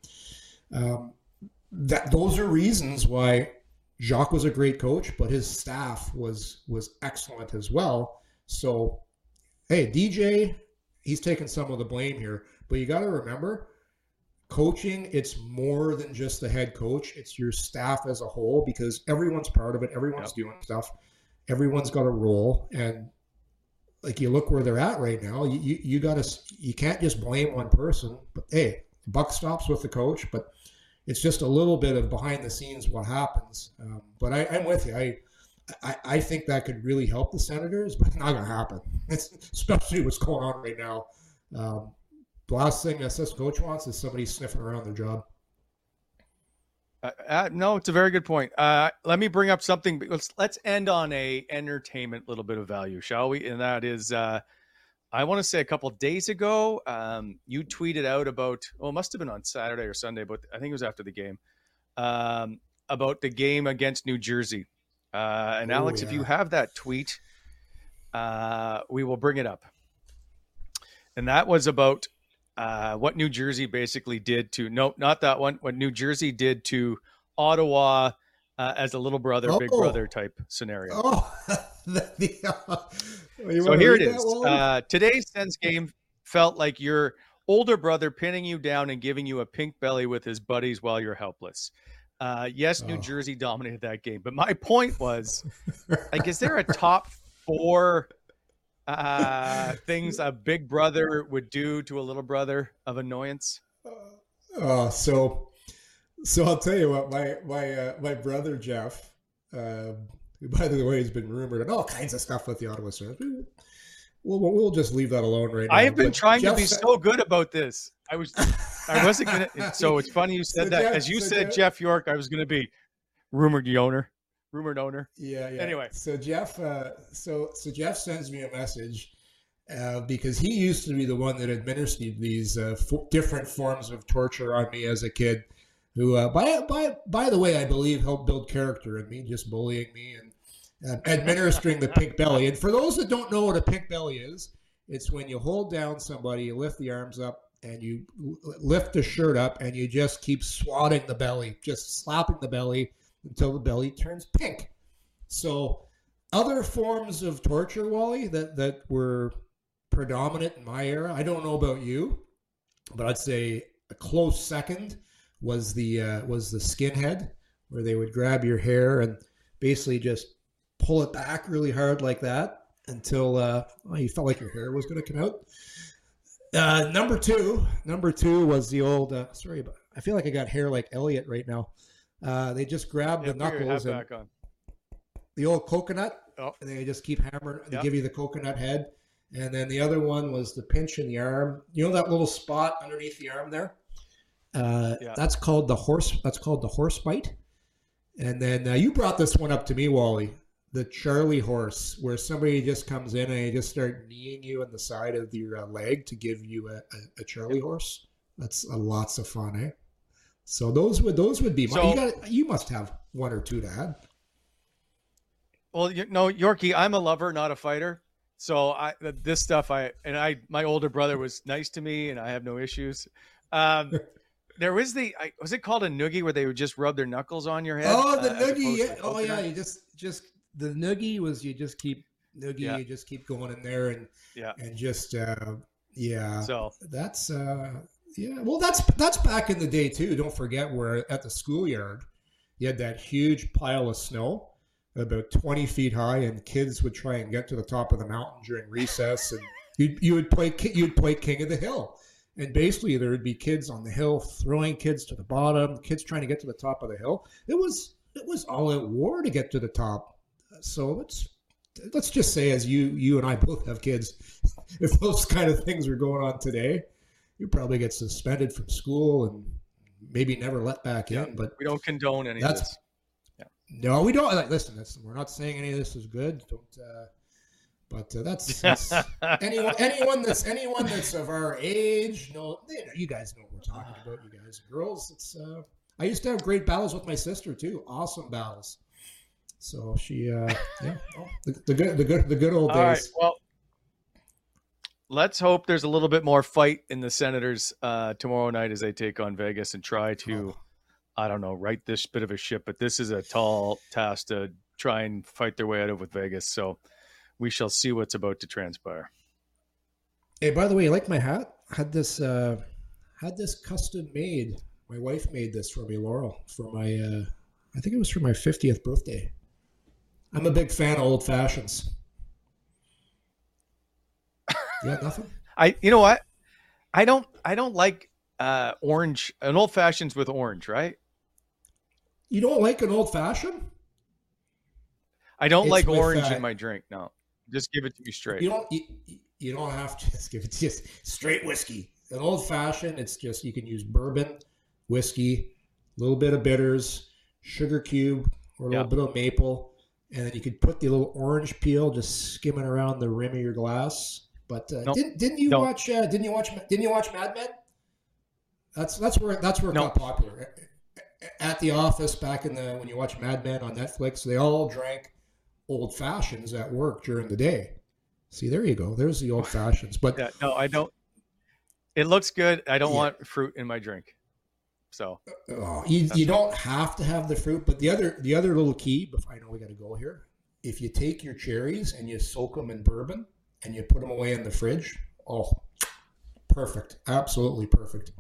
[SPEAKER 7] um, that those are reasons why Jacques was a great coach, but his staff was was excellent as well. So, hey, D J, he's taking some of the blame here, but you got to remember, coaching, it's more than just the head coach. It's your staff as a whole, because everyone's part of it. Everyone's yep. doing stuff. Everyone's got a role. And like, you look where they're at right now, you, you, you got to, you can't just blame one person, but hey, the buck stops with the coach, but it's just a little bit of behind the scenes what happens. Um, but I, I'm with you. I, I, I think that could really help the Senators, but it's not going to happen. It's, especially what's going on right now. Um, The last thing an assistant coach wants is somebody sniffing around their job.
[SPEAKER 6] Uh, uh, no, it's a very good point. Uh, let me bring up something. Let's let's end on a entertainment little bit of value, shall we? And that is, uh, I want to say a couple of days ago, um, you tweeted out about, oh, it must have been on Saturday or Sunday, but I think it was after the game, um, about the game against New Jersey. Uh, and Alex, Ooh, yeah. if you have that tweet, uh, we will bring it up. And that was about Uh, what New Jersey basically did to, no, not that one, what New Jersey did to Ottawa uh, as a little brother, oh. big brother type scenario.
[SPEAKER 7] Oh, the, uh,
[SPEAKER 6] so here it is. Uh, today's Sens game felt like your older brother pinning you down and giving you a pink belly with his buddies while you're helpless. Uh, yes, New oh. Jersey dominated that game. But my point was, like, is there a top four uh things a big brother would do to a little brother of annoyance?
[SPEAKER 7] Uh, so so I'll tell you what, my my uh, my brother Jeff, uh, who by the way has been rumored and all kinds of stuff with the Ottawa Senators. We'll, we'll we'll just leave that alone right now.
[SPEAKER 6] I have been
[SPEAKER 7] but
[SPEAKER 6] trying
[SPEAKER 7] Jeff
[SPEAKER 6] to be
[SPEAKER 7] said,
[SPEAKER 6] so good about this. I was I wasn't gonna. So it's funny you said so that. Jeff, As you so said, Jeff, Jeff York, I was gonna be rumored owner. Rumored owner.
[SPEAKER 7] Yeah, yeah.
[SPEAKER 6] Anyway,
[SPEAKER 7] so Jeff, uh, so so Jeff sends me a message uh, because he used to be the one that administered these uh, f- different forms of torture on me as a kid. Who, uh, by by by the way, I believe helped build character in me, just bullying me and uh, administering the pink belly. And for those that don't know what a pink belly is, it's when you hold down somebody, you lift the arms up, and you lift the shirt up, and you just keep swatting the belly, just slapping the belly until the belly turns pink. So other forms of torture, Wally, that, that were predominant in my era, I don't know about you, but I'd say a close second was the uh, was the skinhead, where they would grab your hair and basically just pull it back really hard like that until uh, well, you felt like your hair was going to come out. Uh, number two, number two was the old. Uh, sorry, but I feel like I got hair like Elliot right now. Uh, they just grab
[SPEAKER 6] yeah,
[SPEAKER 7] the knuckles and
[SPEAKER 6] back on.
[SPEAKER 7] the old coconut,
[SPEAKER 6] oh.
[SPEAKER 7] and they just keep hammering. They
[SPEAKER 6] yep.
[SPEAKER 7] give you the coconut head, and then the other one was the pinch in the arm. You know that little spot underneath the arm there? Uh, yeah. That's called the horse. That's called the horse bite. And then uh, you brought this one up to me, Wally. The Charlie horse, where somebody just comes in and they just start kneeing you on the side of your uh, leg to give you a, a, a Charlie horse. That's uh, lots of fun, eh? So those would those would be. My, so, you, got, you must have one or two to add.
[SPEAKER 6] Well, you know, Yorkie, I'm a lover, not a fighter. So I this stuff I and I my older brother was nice to me, and I have no issues. Um, there was the I, was it called a noogie where they would just rub their knuckles on your head?
[SPEAKER 7] Oh, the
[SPEAKER 6] uh,
[SPEAKER 7] noogie! Yeah. Oh, yeah. You just just. The noogie was you just keep noogie, yeah. you just keep going in there and
[SPEAKER 6] yeah,
[SPEAKER 7] and just uh, yeah.
[SPEAKER 6] So
[SPEAKER 7] that's uh, yeah. Well, that's that's back in the day too. Don't forget where at the schoolyard you had that huge pile of snow, about twenty feet high, and kids would try and get to the top of the mountain during recess, and you you would play you'd play King of the Hill, and basically there would be kids on the hill throwing kids to the bottom, kids trying to get to the top of the hill. It was it was all out war to get to the top. So let's let's just say, as you you and I both have kids, if those kind of things were going on today, you probably get suspended from school and maybe never let back
[SPEAKER 6] yeah,
[SPEAKER 7] in. But
[SPEAKER 6] we don't condone any of this.
[SPEAKER 7] Yeah. No, we don't. Like, listen, that's, we're not saying any of this is good. Don't. Uh, but uh, that's, that's anyone anyone that's anyone that's of our age. No, they, you guys know what we're talking about. You guys, and girls. It's. Uh, I used to have great battles with my sister too. Awesome battles. So she, uh, yeah, oh, the, the good, the good, the good old days.
[SPEAKER 6] All right, well, let's hope there's a little bit more fight in the Senators uh, tomorrow night as they take on Vegas and try to, oh. I don't know, right this bit of a ship. But this is a tall task to try and fight their way out of with Vegas. So we shall see what's about to transpire.
[SPEAKER 7] Hey, by the way, you like my hat? I had this, uh, had this custom made. My wife made this for me, Laurel, for my, uh, I think it was for my fiftieth birthday. I'm a big fan of old fashions. Yeah, nothing.
[SPEAKER 6] I, you know what? I don't, I don't like uh, orange, an old fashions with orange, right?
[SPEAKER 7] You don't like an old fashioned?
[SPEAKER 6] I don't
[SPEAKER 7] It's
[SPEAKER 6] like
[SPEAKER 7] with,
[SPEAKER 6] orange
[SPEAKER 7] uh,
[SPEAKER 6] in my drink. No, just give it to me straight.
[SPEAKER 7] You don't, you, you don't have to just give it just straight whiskey. An old fashioned, it's just, you can use bourbon, whiskey, a little bit of bitters, sugar cube, or a little
[SPEAKER 6] Yeah.
[SPEAKER 7] bit of maple. And then you could put the little orange peel just skimming around the rim of your glass. But uh,
[SPEAKER 6] Nope.
[SPEAKER 7] didn't didn't you
[SPEAKER 6] Don't.
[SPEAKER 7] watch? Uh, didn't you watch? Didn't you watch Mad Men? That's that's where that's where it
[SPEAKER 6] No.
[SPEAKER 7] got popular. At the office back in the when you watch Mad Men on Netflix, they all drank old fashions at work during the day. See, there you go. There's the old fashions. But
[SPEAKER 6] Yeah, no, I don't. It looks good. I don't
[SPEAKER 7] Yeah.
[SPEAKER 6] want fruit in my drink. So
[SPEAKER 7] Oh, you, you don't have to have the fruit, but the other the other little key, before I know we got to go here, if you take your cherries and you soak them in bourbon and you put them away in the fridge, oh, perfect, absolutely perfect.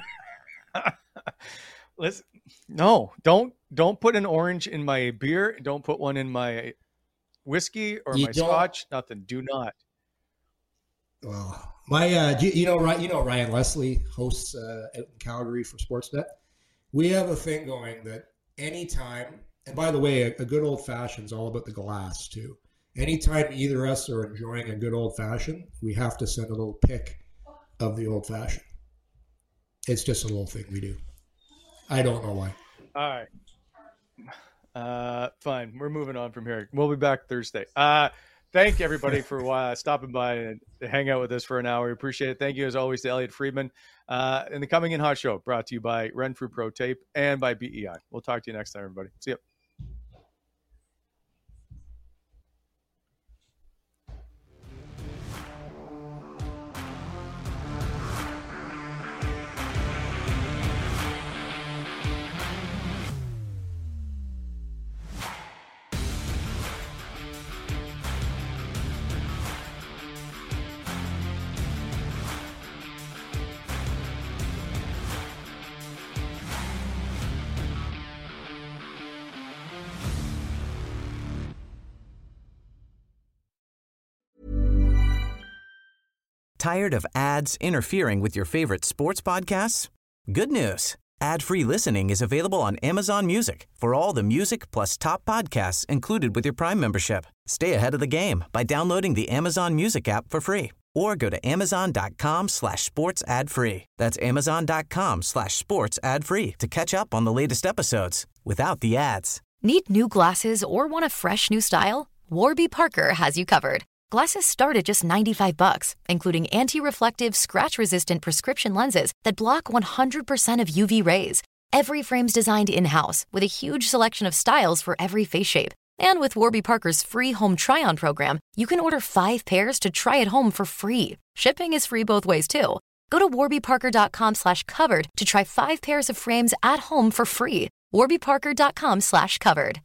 [SPEAKER 6] Listen, no, don't don't put an orange in my beer. Don't put one in my whiskey or
[SPEAKER 7] You
[SPEAKER 6] my
[SPEAKER 7] don't-
[SPEAKER 6] scotch. Nothing. Do not.
[SPEAKER 7] Well, my uh, you, you know right, you know Ryan Leslie hosts uh, out in Calgary for Sportsnet. We have a thing going that anytime, and by the way, a, a good old fashioned is all about the glass too. Anytime either of us are enjoying a good old fashioned, we have to send a little pic of the old fashioned. It's just a little thing we do. I don't know why.
[SPEAKER 6] All right. Uh, fine. We're moving on from here. We'll be back Thursday. Uh, thank everybody for uh, stopping by and hang out with us for an hour. We appreciate it. Thank you, as always, to Elliot Friedman. Uh, and the Coming In Hot Show, brought to you by Renfrew Pro Tape and by B E I. We'll talk to you next time, everybody. See you.
[SPEAKER 10] Tired of ads interfering with your favorite sports podcasts? Good news. Ad-free listening is available on Amazon Music for all the music plus top podcasts included with your Prime membership. Stay ahead of the game by downloading the Amazon Music app for free or go to amazon.com slash sports ad free. That's amazon.com slash sports ad free to catch up on the latest episodes without the ads.
[SPEAKER 4] Need new glasses or want a fresh new style? Warby Parker has you covered. Glasses start at just ninety-five bucks, including anti-reflective, scratch-resistant prescription lenses that block one hundred percent of U V rays. Every frame's designed in-house with a huge selection of styles for every face shape. And with Warby Parker's free home try-on program, you can order five pairs to try at home for free. Shipping is free both ways, too. Go to warbyparker.com slash covered to try five pairs of frames at home for free. warbyparker.com slash covered.